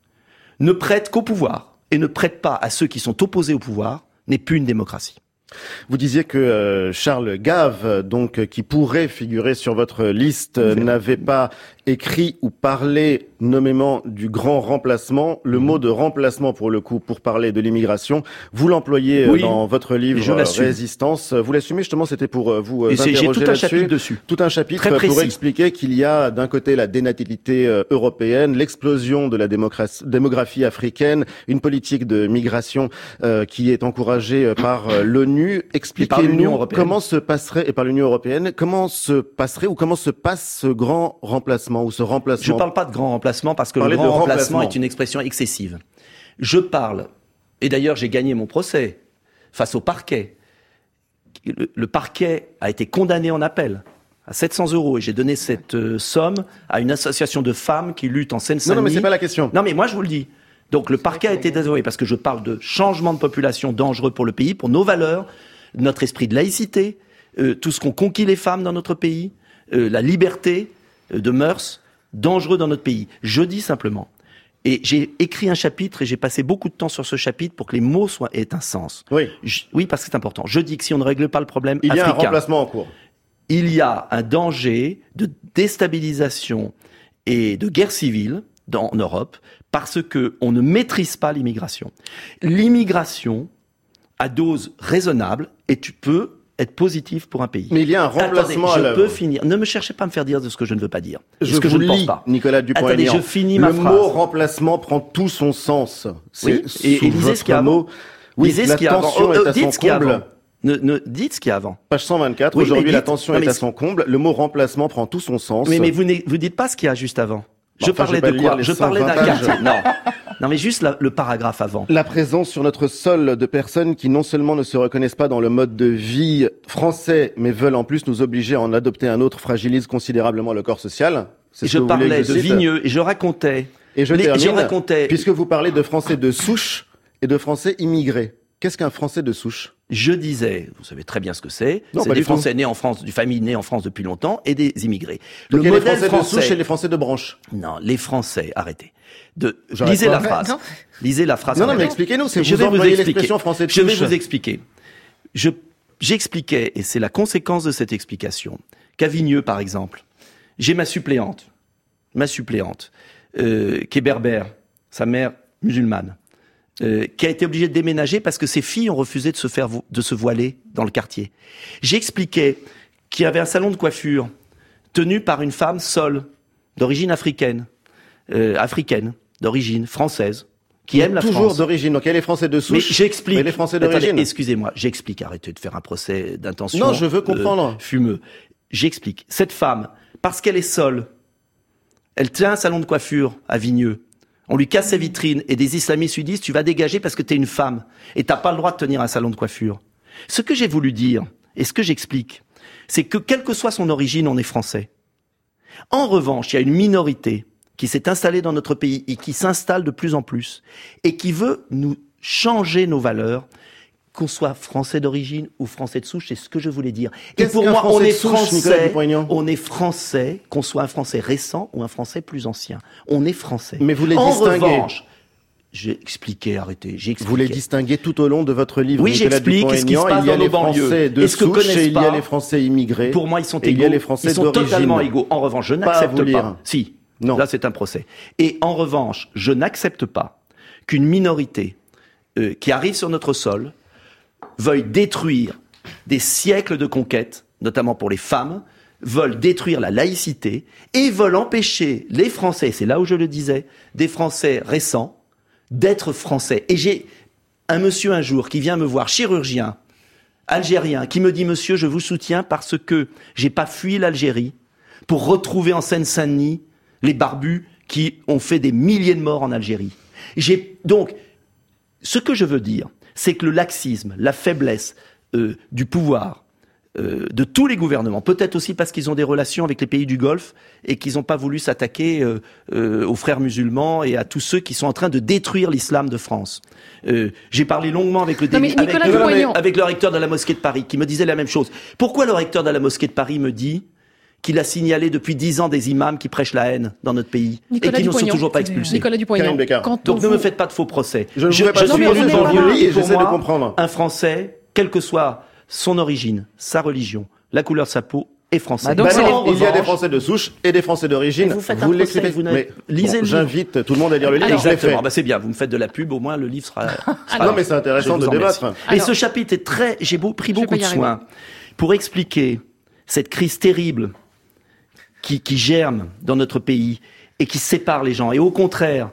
ne prêtent qu'au pouvoir et ne prêtent pas à ceux qui sont opposés au pouvoir n'est plus une démocratie. Vous disiez que Charles Gave, donc qui pourrait figurer sur votre liste, n'avait pas écrit ou parlé nommément du grand remplacement. Le mot de remplacement, pour le coup, pour parler de l'immigration, vous l'employez dans votre livre Résistance. Vous l'assumez, justement, c'était pour vous interroger j'ai tout un chapitre dessus. Tout un chapitre pour expliquer qu'il y a d'un côté la dénatalité européenne, l'explosion de la démographie africaine, une politique de migration qui est encouragée par l'ONU. Expliquez-nous comment se passerait, et par l'Union européenne, comment se passerait ou comment se passe ce grand remplacement ou ce remplacement. Je ne parle pas de grand remplacement parce que le grand remplacement est une expression excessive. Je parle, et d'ailleurs j'ai gagné mon procès face au parquet. Le parquet a été condamné en appel à 700 € et j'ai donné cette somme à une association de femmes qui lutte en Seine-Saint-Denis. Non, mais c'est pas la question. Non, mais moi je vous le dis. Donc le parquet a été désolé parce que je parle de changement de population dangereux pour le pays, pour nos valeurs, notre esprit de laïcité, tout ce qu'ont conquis les femmes dans notre pays, la liberté de mœurs, dangereux dans notre pays. Je dis simplement, et j'ai écrit un chapitre et j'ai passé beaucoup de temps sur ce chapitre pour que les mots aient un sens. Oui. Oui, parce que c'est important. Je dis que si on ne règle pas le problème africain, il y a un remplacement en cours. Il y a un danger de déstabilisation et de guerre civile en Europe parce que on ne maîtrise pas l'immigration. L'immigration à dose raisonnable, et tu peux être positif pour un pays. Mais il y a un remplacement à l'œuvre. Je peux finir. Ne me cherchez pas à me faire dire de ce que je ne veux pas dire. Je vous lis, Nicolas Dupont-Aignan. Je finis ma phrase. Le mot remplacement prend tout son sens. Oui, et lisez ce qu'il y a avant. Oui, la tension est à son comble. Dites ce qu'il y a avant. Page 124, aujourd'hui la tension est à son comble. Le mot remplacement prend tout son sens. Mais vous dites pas ce qu'il y a juste avant. Je parlais de quoi? Je parlais d'un quartier. Non, mais juste le paragraphe avant. La présence sur notre sol de personnes qui non seulement ne se reconnaissent pas dans le mode de vie français, mais veulent en plus nous obliger à en adopter un autre fragilise considérablement le corps social. Je parlais de Vigneux et je racontais. Et je termine, puisque vous parlez de Français de souche et de Français immigrés. Qu'est-ce qu'un Français de souche? Je disais, vous savez très bien ce que c'est des Français nés en France, des familles nées en France depuis longtemps et des immigrés. Donc il y a les Français de souche et les Français de branche. Non, les Français, arrêtez. Lisez la phrase. Non. Lisez la phrase. Non, mais expliquez-nous, vous employez l'expression Français de souche. Je vais vous expliquer. J'expliquais, et c'est la conséquence de cette explication, qu'à Vigneux, par exemple, j'ai ma suppléante, qui est berbère, sa mère musulmane, qui a été obligée de déménager parce que ses filles ont refusé de se voiler dans le quartier. J'expliquais qu'il y avait un salon de coiffure tenu par une femme seule, d'origine africaine, d'origine française, qui aime la France. Toujours d'origine, donc elle est Français de souche. Mais j'explique. Mais les Français d'origine. Attendez, excusez-moi, j'explique, arrêtez de faire un procès d'intention. Non, je veux comprendre. Fumeux. J'explique. Cette femme, parce qu'elle est seule, elle tient un salon de coiffure à Vigneux. On lui casse ses vitrines et des islamistes lui disent « Tu vas dégager parce que t'es une femme et t'as pas le droit de tenir un salon de coiffure. » Ce que j'ai voulu dire, et ce que j'explique, c'est que quelle que soit son origine, on est français. En revanche, il y a une minorité qui s'est installée dans notre pays et qui s'installe de plus en plus et qui veut nous changer nos valeurs, qu'on soit français d'origine ou français de souche, c'est ce que je voulais dire. Et pour moi, on est français, qu'on soit un français récent ou un français plus ancien. On est français. Mais vous les distinguez. En revanche, j'ai expliqué, arrêtez, j'ai expliqué. Vous les distinguez tout au long de votre livre. Oui, j'explique ce qui se passe dans nos banlieues. Est-ce que connaissez pas? Il y a les Français immigrés. Pour moi, ils sont égaux. Il y a les Français d'origine. Ils sont totalement égaux. En revanche, je n'accepte pas. Si. Non. Là, c'est un procès. Et en revanche, je n'accepte pas qu'une minorité qui arrive sur notre sol veuille détruire des siècles de conquête, notamment pour les femmes, veulent détruire la laïcité et veulent empêcher les Français, c'est là où je le disais, des Français récents, d'être Français. Et j'ai un monsieur un jour qui vient me voir, chirurgien, algérien, qui me dit « Monsieur, je vous soutiens parce que j'ai pas fui l'Algérie pour retrouver en Seine-Saint-Denis les barbus qui ont fait des milliers de morts en Algérie. » Donc, ce que je veux dire, c'est que le laxisme, la faiblesse du pouvoir, de tous les gouvernements, peut-être aussi parce qu'ils ont des relations avec les pays du Golfe et qu'ils n'ont pas voulu s'attaquer aux frères musulmans et à tous ceux qui sont en train de détruire l'islam de France. J'ai parlé longuement avec le recteur de la mosquée de Paris qui me disait la même chose. Pourquoi le recteur de la mosquée de Paris me dit qu'il a signalé depuis 10 ans des imams qui prêchent la haine dans notre pays et qui ne sont toujours pas expulsés. Nicolas Dupont-Aignan. Donc ne me faites pas de faux procès. Je suis élu de banlieue et j'essaie de comprendre. Un Français, quelle que soit son origine, sa religion, la couleur de sa peau, est français. Donc il y a des Français de souche et des Français d'origine. Vous l'expliquez. Lisez le livre. J'invite tout le monde à lire le livre. Exactement. C'est bien. Vous me faites de la pub. Au moins le livre sera. Non, mais c'est intéressant de débattre. Et ce chapitre est très. J'ai pris beaucoup de soin pour expliquer cette crise terrible qui germe dans notre pays et qui sépare les gens. Et au contraire,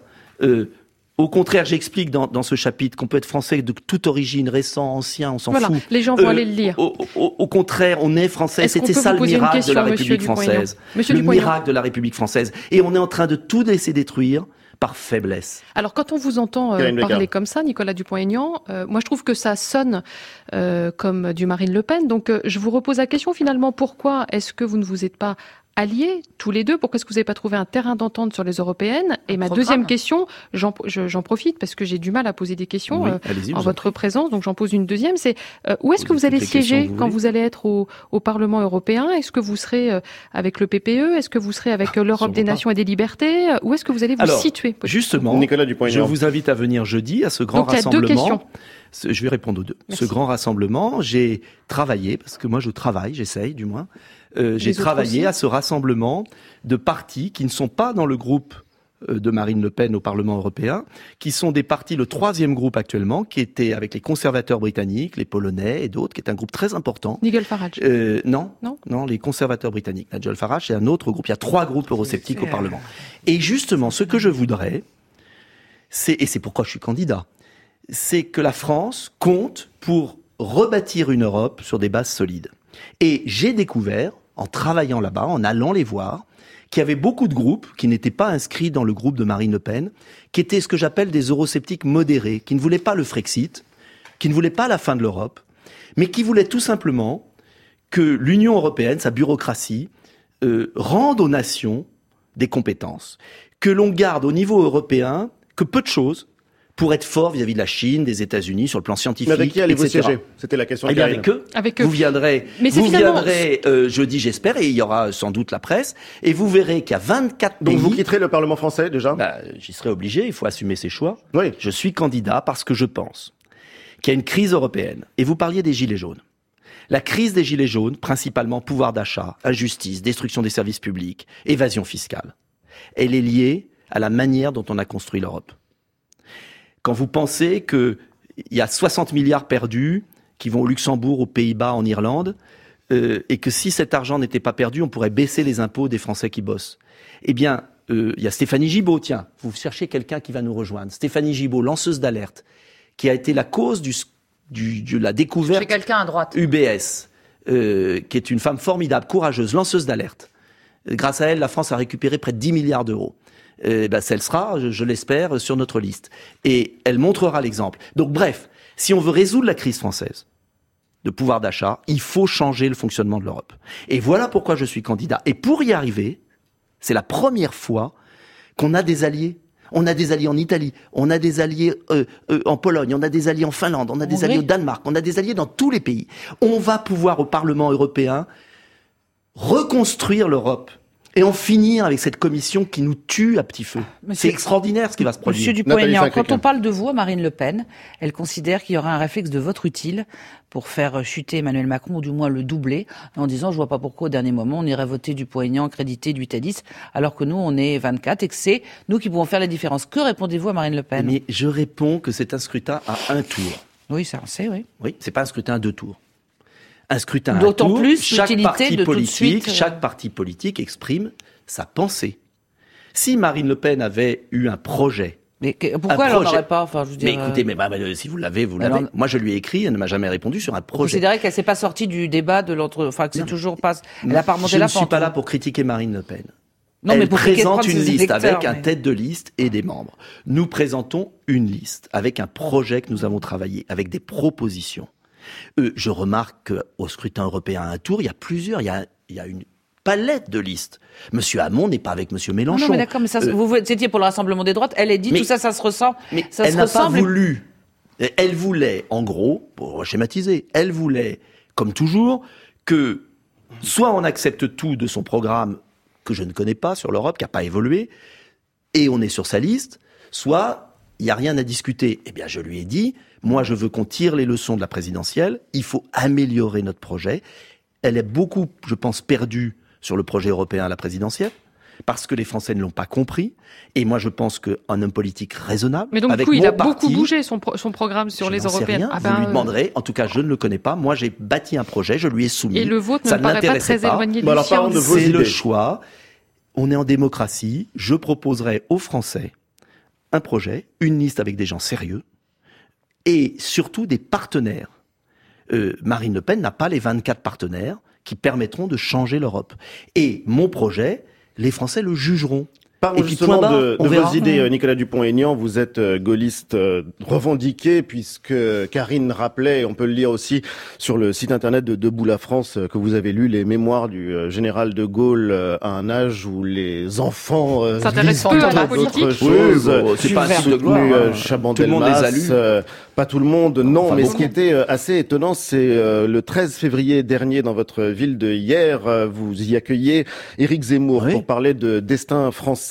j'explique dans ce chapitre qu'on peut être français de toute origine, récent, ancien, on s'en fout. Les gens vont aller le lire. Au contraire, on est français. C'était ça le miracle de la République française. Le miracle de la République française. Et on est en train de tout laisser détruire par faiblesse. Alors quand on vous entend parler comme ça, Nicolas Dupont-Aignan, moi je trouve que ça sonne comme du Marine Le Pen. Donc je vous repose la question finalement, pourquoi est-ce que vous ne vous êtes pas alliés tous les deux? Pourquoi est-ce que vous n'avez pas trouvé un terrain d'entente sur les européennes? Et ma deuxième question, j'en profite parce que j'ai du mal à poser des questions en votre présence, donc j'en pose une deuxième, c'est où est-ce que vous allez siéger quand vous allez être au Parlement européen? Est-ce que vous serez avec le PPE? Est-ce que vous serez avec l'Europe des Nations et des Libertés? Où est-ce que vous allez vous situer? Justement, Nicolas Dupont-Aignan, je vous invite à venir jeudi à ce grand rassemblement. Donc il y a deux questions. Je vais répondre aux deux. Merci. Ce grand rassemblement, j'ai travaillé, parce que moi je travaille, j'essaye du moins, j'ai travaillé à ce rassemblement de partis qui ne sont pas dans le groupe de Marine Le Pen au Parlement européen, qui sont des partis, le 3e groupe actuellement, qui était avec les conservateurs britanniques, les Polonais et d'autres, qui est un groupe très important. Nigel Farage. Non, les conservateurs britanniques. Nigel Farage, c'est un autre groupe. Il y a 3 groupes eurosceptiques au Parlement. Et justement, ce que je voudrais, et c'est pourquoi je suis candidat, c'est que la France compte pour rebâtir une Europe sur des bases solides. Et j'ai découvert, en travaillant là-bas, en allant les voir, qu'il y avait beaucoup de groupes qui n'étaient pas inscrits dans le groupe de Marine Le Pen, qui étaient ce que j'appelle des eurosceptiques modérés, qui ne voulaient pas le Frexit, qui ne voulaient pas la fin de l'Europe, mais qui voulaient tout simplement que l'Union européenne, sa bureaucratie, rende aux nations des compétences, que l'on garde au niveau européen que peu de choses pour être fort vis-à-vis de la Chine, des États-Unis, sur le plan scientifique, etc. Mais avec qui allez-vous etc. siéger ? C'était la question de Karine. Avec eux. Vous viendrez jeudi, j'espère, et il y aura sans doute la presse, et vous verrez qu'il y a 24 pays... Donc vous quitterez le Parlement français, déjà ? J'y serai obligé, il faut assumer ses choix. Oui. Je suis candidat parce que je pense qu'il y a une crise européenne. Et vous parliez des Gilets jaunes. La crise des Gilets jaunes, principalement pouvoir d'achat, injustice, destruction des services publics, évasion fiscale, elle est liée à la manière dont on a construit l'Europe. Quand vous pensez qu'il y a 60 milliards perdus qui vont au Luxembourg, aux Pays-Bas, en Irlande, et que si cet argent n'était pas perdu, on pourrait baisser les impôts des Français qui bossent. Eh bien, il y a Stéphanie Gibaud, tiens, vous cherchez quelqu'un qui va nous rejoindre. Stéphanie Gibaud, lanceuse d'alerte, qui a été la cause de la découverte chez quelqu'un à droite. UBS, qui est une femme formidable, courageuse, lanceuse d'alerte. Grâce à elle, la France a récupéré près de 10 milliards d'euros. Elle sera, je l'espère, sur notre liste. Et elle montrera l'exemple. Donc bref, si on veut résoudre la crise française de pouvoir d'achat, il faut changer le fonctionnement de l'Europe. Et voilà pourquoi je suis candidat. Et pour y arriver, c'est la première fois qu'on a des alliés. On a des alliés en Italie, on a des alliés en Pologne, on a des alliés en Finlande, on a des alliés au Danemark, on a des alliés dans tous les pays. On va pouvoir au Parlement européen reconstruire l'Europe. Et en finir avec cette commission qui nous tue à petit feu. C'est extraordinaire ce qui va se produire. Monsieur Dupont-Aignan, quand on parle de vous à Marine Le Pen, elle considère qu'il y aura un réflexe de vote utile pour faire chuter Emmanuel Macron, ou du moins le doubler, en disant je vois pas pourquoi au dernier moment on irait voter Dupont-Aignan crédité de 8 à 10, alors que nous on est 24 et que c'est nous qui pouvons faire la différence. Que répondez-vous à Marine Le Pen ? Mais je réponds que c'est un scrutin à un tour. Oui, ça on sait, oui. Oui, c'est pas un scrutin à 2 tours. Un scrutin d'autant à un tour, plus chaque parti de politique, chaque parti politique exprime sa pensée. Si Marine Le Pen avait eu un projet, mais pourquoi elle n'en aurait pas ? Enfin, je veux dire, mais écoutez, si vous l'avez, vous l'avez. Moi, je lui ai écrit, elle ne m'a jamais répondu sur un projet. Vous considérez qu'elle s'est pas sortie du débat de enfin que c'est toujours pas, elle n'a pas remonté la pente. Je ne suis pas là pour critiquer Marine Le Pen. Non, mais pour présente une liste avec un tête de liste et des membres. Nous présentons une liste avec un projet que nous avons travaillé, avec des propositions. Je remarque qu'au scrutin européen à un tour, il y a une palette de listes. Monsieur Hamon n'est pas avec Monsieur Mélenchon. Non, mais d'accord, mais ça, vous étiez pour le Rassemblement des droites. Elle a dit tout ça se ressemble. Mais elle n'a pas voulu. Elle voulait, en gros, pour schématiser, elle voulait, comme toujours, que soit on accepte tout de son programme que je ne connais pas sur l'Europe, qui n'a pas évolué, et on est sur sa liste, soit il n'y a rien à discuter. Eh bien, je lui ai dit, moi, je veux qu'on tire les leçons de la présidentielle, il faut améliorer notre projet. Elle est beaucoup, je pense, perdue sur le projet européen à la présidentielle, parce que les Français ne l'ont pas compris. Et moi, je pense qu'un homme politique raisonnable... Mais donc, du coup, il a beaucoup bougé son programme sur les européennes. Vous lui demanderez. En tout cas, je ne le connais pas. Moi, j'ai bâti un projet, je lui ai soumis. Et le vôtre ne me paraît pas très éloigné du sien. C'est le choix. On est en démocratie. Je proposerai aux Français un projet, une liste avec des gens sérieux, et surtout des partenaires. Marine Le Pen n'a pas les 24 partenaires qui permettront de changer l'Europe. Et mon projet, les Français le jugeront. Parlons justement de vos idées, Nicolas Dupont-Aignan. Vous êtes gaulliste revendiqué, puisque Karine rappelait, on peut le lire aussi sur le site internet de Debout la France, que vous avez lu les mémoires du général de Gaulle à un âge où les enfants s'intéressent peu à la politique. C'est pas un signe de gloire. Chaban-Delmas, pas tout le monde, non. Enfin, mais ce qui était assez étonnant, c'est le 13 février dernier, dans votre ville de Hyères, vous y accueilliez Éric Zemmour pour parler de destin français.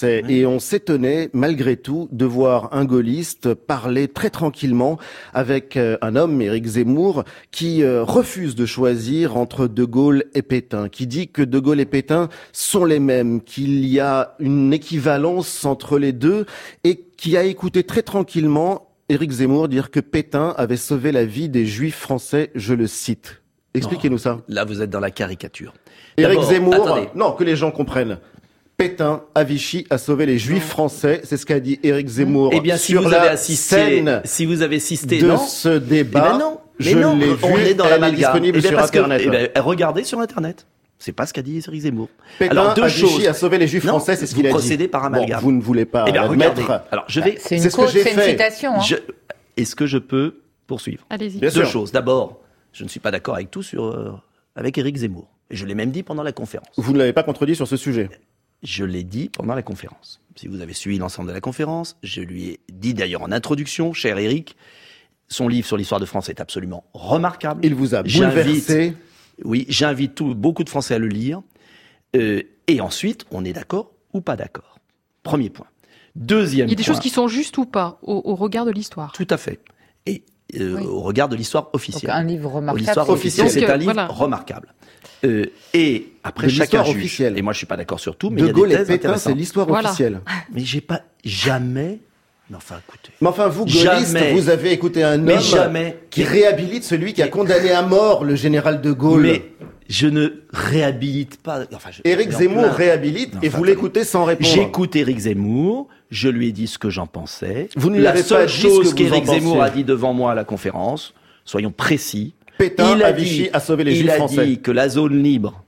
Français. Et on s'étonnait, malgré tout, de voir un gaulliste parler très tranquillement avec un homme, Éric Zemmour, qui refuse de choisir entre De Gaulle et Pétain, qui dit que De Gaulle et Pétain sont les mêmes, qu'il y a une équivalence entre les deux, et qui a écouté très tranquillement Éric Zemmour dire que Pétain avait sauvé la vie des Juifs français, je le cite. Expliquez-nous ça. Là, vous êtes dans la caricature. Éric Zemmour, non, que les gens comprennent. Pétain, à Vichy, a sauvé les Juifs français. C'est ce qu'a dit Éric Zemmour. Eh bien, si sur vous la avez assisté, scène si vous avez assisté de ce débat, je l'ai vu, on est dans elle est disponible sur Internet. Regardez sur Internet. C'est pas ce qu'a dit Éric Zemmour. Pétain, alors, deux choses. Vichy a sauvé les Juifs français, c'est ce qu'il a dit. Vous procédez par amalgame. Bon, vous ne voulez pas l'admettre. Alors, je vais. C'est une citation. Hein. Est-ce que je peux poursuivre? Allez-y. Deux choses. D'abord, je ne suis pas d'accord avec tout avec Éric Zemmour. Et je l'ai même dit pendant la conférence. Vous ne l'avez pas contredit sur ce sujet? Je l'ai dit pendant la conférence. Si vous avez suivi l'ensemble de la conférence, je lui ai dit d'ailleurs en introduction, cher Éric, son livre sur l'histoire de France est absolument remarquable. Il vous a bouleversé. Oui, j'invite beaucoup de Français à le lire. Et ensuite, on est d'accord ou pas d'accord. Premier point. Deuxième point. Il y a des choses qui sont justes ou pas au regard de l'histoire. Tout à fait. Et au regard de l'histoire officielle. Donc un livre remarquable. L'histoire officielle, c'est un livre remarquable. Et après, chacun juge. Officielle. Et moi, je suis pas d'accord sur tout, mais De il y a Gaulle des et thèses Pétain, intéressantes. c'est l'histoire officielle. Mais j'ai pas jamais. Mais enfin, écoutez. Mais enfin, vous, gaulliste, vous avez écouté un homme qui réhabilite celui qui a condamné à mort le général de Gaulle. Mais je ne réhabilite pas. Enfin, Éric Zemmour réhabilite et vous l'écoutez sans répondre. J'écoute Éric Zemmour, je lui ai dit ce que j'en pensais. Vous ne la l'avez seule pas dit chose ce que vous qu'Éric en Zemmour pensiez. a dit devant moi à la conférence, soyons précis. Pétain, à Vichy, a sauvé les Juifs français. Il a dit que la zone libre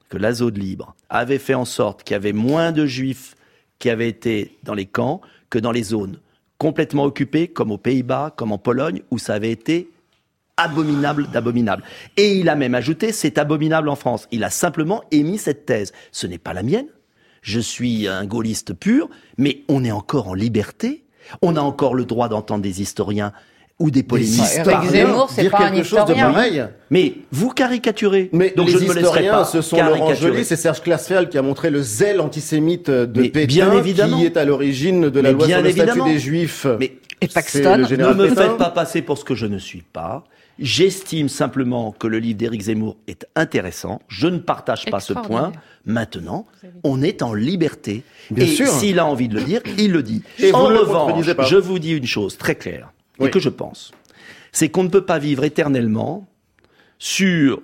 avait fait en sorte qu'il y avait moins de Juifs qui avaient été dans les camps que dans les zones complètement occupées, comme aux Pays-Bas, comme en Pologne, où ça avait été abominable d'abominable. Et il a même ajouté, c'est abominable en France. Il a simplement émis cette thèse. Ce n'est pas la mienne. Je suis un gaulliste pur, mais on est encore en liberté. On a encore le droit d'entendre des historiens ou des polémistes. Éric Zemmour, c'est pas un historien. Mais vous caricaturez. Mais donc les je ne me laisserai pas ce sont Laurent Joly, c'est Serge Klarsfeld qui a montré le zèle antisémite de Pétain, qui est à l'origine de la loi sur le statut des Juifs. Mais et Paxton, ne me faites pas passer pour ce que je ne suis pas. J'estime simplement que le livre d'Éric Zemmour est intéressant. Je ne partage pas ce point. Maintenant, on est en liberté. Bien et sûr. S'il a envie de le dire, il le dit. Et en vous ne le revanche, contredisez pas. je vous dis une chose très claire, et Oui. que je pense. C'est qu'on ne peut pas vivre éternellement sur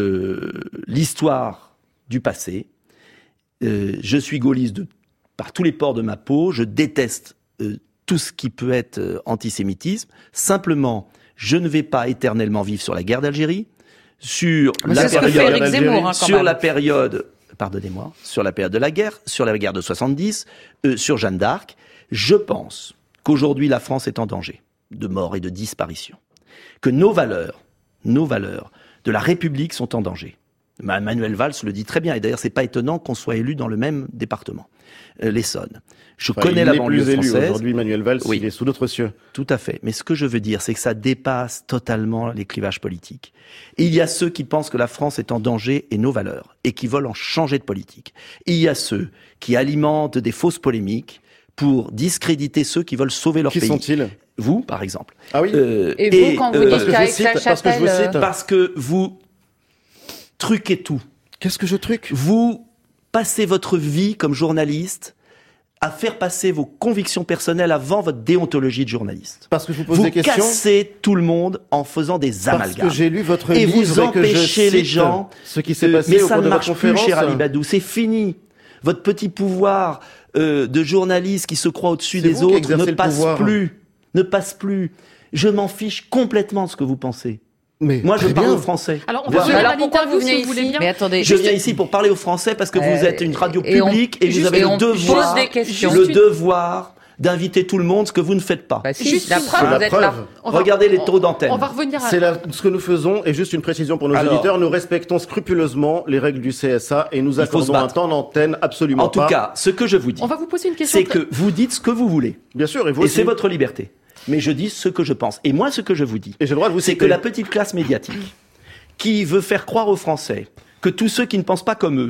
l'histoire du passé. Je suis gaulliste par tous les pores de ma peau. Je déteste tout ce qui peut être antisémitisme. Simplement, je ne vais pas éternellement vivre sur la guerre d'Algérie, sur la période, pardonnez-moi, sur la période de la guerre, sur la guerre de 70, sur Jeanne d'Arc. Je pense qu'aujourd'hui la France est en danger de mort et de disparition, que nos valeurs de la République sont en danger. Manuel Valls le dit très bien, et d'ailleurs c'est pas étonnant qu'on soit élu dans le même département, l'Essonne. Je connais la banlieue française. Aujourd'hui, Manuel Valls, Oui. il est sous d'autres cieux. Tout à fait. Mais ce que je veux dire, c'est que ça dépasse totalement les clivages politiques. Et il y a ceux qui pensent que la France est en danger et nos valeurs, et qui veulent en changer de politique. Et il y a ceux qui alimentent des fausses polémiques pour discréditer ceux qui veulent sauver leur pays. Qui sont-ils? Vous, par exemple. Ah oui. Et vous, quand vous dites qu'avec la chapelle... Parce que vous truquez tout. Qu'est-ce que je truque? Vous passez votre vie comme journaliste à faire passer vos convictions personnelles avant votre déontologie de journaliste. Parce que je vous pose des questions. Vous cassez tout le monde en faisant des amalgames. Parce que j'ai lu votre et livre vous empêchez les gens. Ce qui s'est passé mais au ça cours ne de votre marche plus, conférence. cher Ali Badou. C'est fini. Votre petit pouvoir de journaliste qui se croit au-dessus C'est des vous qui autres exercez ne le passe pouvoir. plus. Ne passe plus. Je m'en fiche complètement de ce que vous pensez. Mais Moi, je très parle bien. aux Français. Alors, on va revenir à l'interview vous si venez vous voulez ici bien. Mais attendez, Je viens ici pour parler aux Français parce que vous êtes une radio et on- publique et vous avez et le on devoir, pose des questions. le devoir d'inviter tout le monde, ce que vous ne faites pas. Bah si, Juste la une- preuve, C'est vous la êtes là. preuve. Regardez les taux d'antenne. On va revenir à... C'est ce que nous faisons, et juste une précision pour nos Alors, auditeurs, nous respectons scrupuleusement les règles du CSA et nous Il faut se accordons un battre. temps d'antenne absolument En tout pas. cas, ce que je vous dis, On va vous poser une question. c'est que vous dites ce que vous voulez. Bien sûr, et vous Et aussi. c'est votre liberté. Mais je dis ce que je pense. Et moi, ce que je vous dis, Et j'ai le droit de vous c'est citer. que la petite classe médiatique qui veut faire croire aux Français que tous ceux qui ne pensent pas comme eux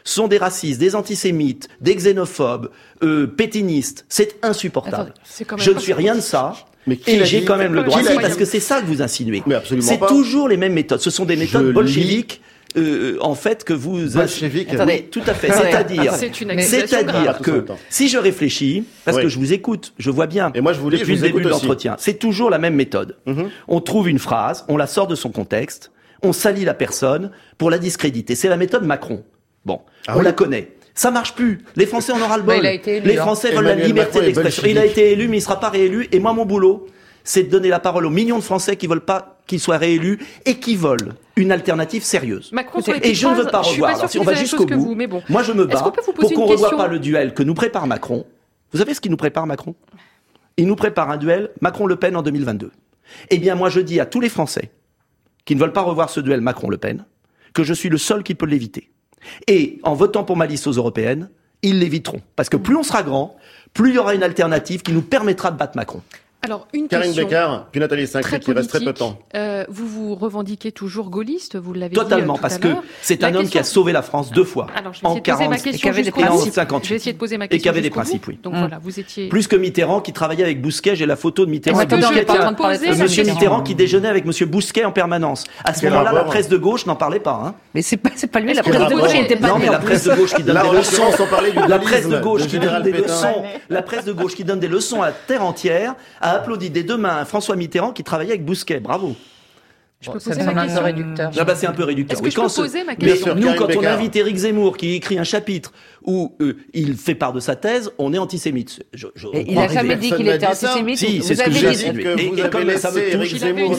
sont des racistes, des antisémites, des xénophobes, pétinistes. C'est insupportable. Je ne suis rien de ça. Et j'ai quand même le droit, parce que c'est ça que vous insinuez. Mais absolument c'est pas. Toujours les mêmes méthodes. Ce sont des méthodes bolcheviques. En fait, que vous... Bolchevique. Attendez, tout à fait. C'est-à-dire que si je réfléchis, parce que je vous écoute, je vois bien. Et moi, je vous lis, depuis le début de l'entretien, c'est toujours la même méthode. On trouve une phrase, on la sort de son contexte, on salit la personne pour la discréditer. C'est la méthode Macron. Bon, on la connaît. Ça marche plus. Les Français en aura le bol. Les Français veulent la liberté d'expression. Il a été élu, mais il sera pas réélu. Et moi, mon boulot, c'est de donner la parole aux millions de Français qui veulent pas qu'il soit réélu et qui veulent une alternative sérieuse. Macron, et je ne veux pas revoir. Alors, si on va jusqu'au bout, moi je me bats pour qu'on ne revoie pas le duel que nous prépare Macron. Vous savez ce qu'il nous prépare, Macron ? Il nous prépare un duel Macron-Le Pen en 2022. Eh bien, moi je dis à tous les Français qui ne veulent pas revoir ce duel Macron-Le Pen que je suis le seul qui peut l'éviter. Et en votant pour ma liste aux européennes, ils l'éviteront. Parce que plus on sera grand, plus il y aura une alternative qui nous permettra de battre Macron. Alors, une Karine question Becker, puis Nathalie Sinclair, qui reste très peu de temps. Vous vous revendiquez toujours gaulliste, vous l'avez Totalement, dit parce que c'est un homme qui a sauvé la France 2 fois. Alors, je vais essayer de poser ma question jusqu'au bout. Je vais essayer de poser ma question. Et qui avait des principes, oui. Donc voilà, vous étiez... Plus que Mitterrand qui travaillait avec Bousquet, j'ai la photo de Mitterrand avec Bousquet. Monsieur Mitterrand qui déjeunait avec Monsieur Bousquet en permanence. À ce moment-là, la presse de gauche n'en parlait pas, hein. Mais c'est pas lui, la presse de gauche n'était pas. Non, mais la presse de gauche qui donne des leçons. La presse de gauche qui donne des leçons. La presse de gauche qui donne des leçons à la terre entière a applaudi des deux mains François Mitterrand qui travaillait avec Bousquet. Bravo. Je peux poser ma question. Réducteur. Ah bah c'est un peu réducteur. Est-ce que je peux poser ma question ? Nous, quand on invite Éric Zemmour qui écrit un chapitre où il fait part de sa thèse, on est antisémite. Il n'a jamais dit qu'il était antisémite. Si, c'est ce que j'ai insinué. Et comme ça me touche, Éric Zemmour,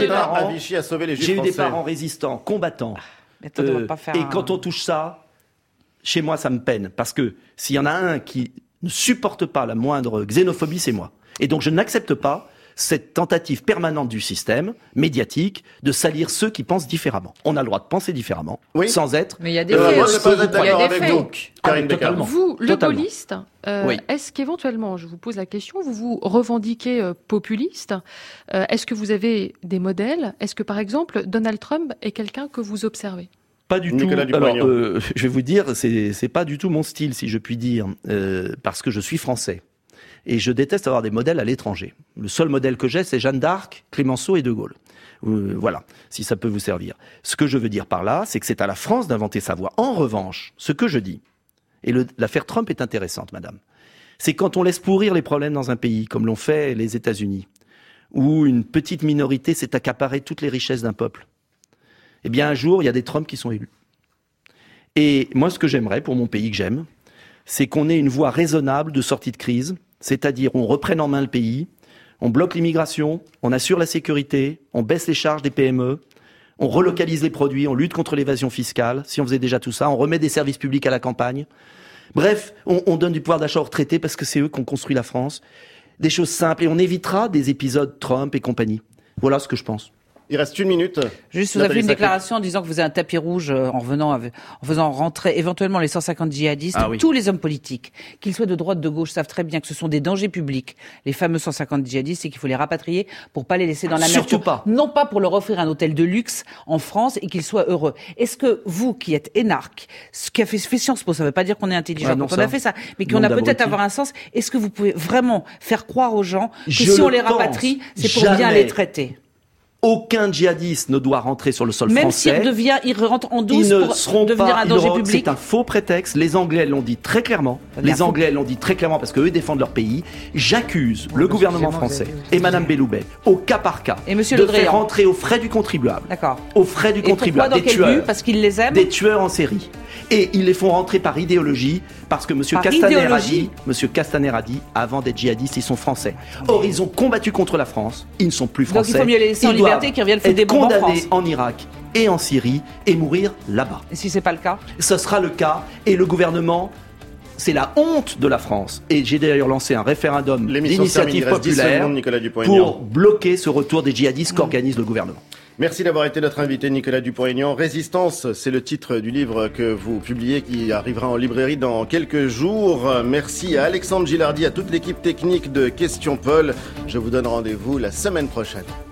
j'ai eu des parents résistants, combattants. Et quand on touche ça, chez moi, ça me peine. Parce que s'il y en a un qui ne supporte pas la moindre xénophobie, c'est moi. Et donc je n'accepte pas cette tentative permanente du système médiatique de salir ceux qui pensent différemment. On a le droit de penser différemment, sans être... Mais il y a des faits. Vous, le gaulliste, est-ce qu'éventuellement, je vous pose la question, vous vous revendiquez populiste ? Est-ce que vous avez des modèles ? Est-ce que, par exemple, Donald Trump est quelqu'un que vous observez ? Pas du tout. Alors, je vais vous dire, c'est pas du tout mon style, si je puis dire, parce que je suis français. Et je déteste avoir des modèles à l'étranger. Le seul modèle que j'ai, c'est Jeanne d'Arc, Clémenceau et De Gaulle. Voilà, si ça peut vous servir. Ce que je veux dire par là, c'est que c'est à la France d'inventer sa voie. En revanche, ce que je dis, et l'affaire Trump est intéressante, madame, c'est quand on laisse pourrir les problèmes dans un pays, comme l'ont fait les États-Unis, où une petite minorité s'est accaparée toutes les richesses d'un peuple. Eh bien, un jour, il y a des Trump qui sont élus. Et moi, ce que j'aimerais pour mon pays que j'aime, c'est qu'on ait une voie raisonnable de sortie de crise, c'est-à-dire on reprenne en main le pays, on bloque l'immigration, on assure la sécurité, on baisse les charges des PME, on relocalise les produits, on lutte contre l'évasion fiscale, si on faisait déjà tout ça, on remet des services publics à la campagne. Bref, on donne du pouvoir d'achat aux retraités parce que c'est eux qui ont construit la France. Des choses simples, et on évitera des épisodes Trump et compagnie. Voilà ce que je pense. Il reste 1 minute. Juste, vous avez fait une déclaration en disant que vous avez un tapis rouge en faisant rentrer éventuellement les 150 djihadistes. Tous les hommes politiques, qu'ils soient de droite, de gauche, savent très bien que ce sont des dangers publics, les fameux 150 djihadistes, et qu'il faut les rapatrier pour pas les laisser dans la nature. Surtout pas. Non pas pour leur offrir un hôtel de luxe en France et qu'ils soient heureux. Est-ce que vous, qui êtes énarque, ce qui a fait Sciences Po, ça veut pas dire qu'on est intelligent quand on a fait ça, mais qu'on a peut-être avoir un sens, est-ce que vous pouvez vraiment faire croire aux gens que si on les rapatrie, c'est pour bien les traiter? Aucun djihadiste ne doit rentrer sur le sol français. Même s'il rentre en douce pour devenir un danger public. C'est un faux prétexte. Les Anglais l'ont dit très clairement. Parce qu'eux défendent leur pays. J'accuse le gouvernement français et Madame Belloubet, au cas par cas, de faire rentrer aux frais du contribuable. D'accord. Aux frais du contribuable. Des tueurs. Parce qu'ils les aiment. Des tueurs en série. Et ils les font rentrer par idéologie, parce que M. Castaner a dit, avant d'être djihadistes, ils sont français. Or, ils ont combattu contre la France, ils ne sont plus français. Donc il faut mieux les laisser en liberté qu'ils reviennent faire des bombes en France. Condamnés en Irak et en Syrie et mourir là-bas. Et si c'est pas le cas ? Ce sera le cas, et le gouvernement... C'est la honte de la France. Et j'ai d'ailleurs lancé un référendum d'initiative populaire pour bloquer ce retour des djihadistes qu'organise le gouvernement. Merci d'avoir été notre invité, Nicolas Dupont-Aignan. Résistance, c'est le titre du livre que vous publiez qui arrivera en librairie dans quelques jours. Merci à Alexandre Gilardi, à toute l'équipe technique de Question Paul. Je vous donne rendez-vous la semaine prochaine.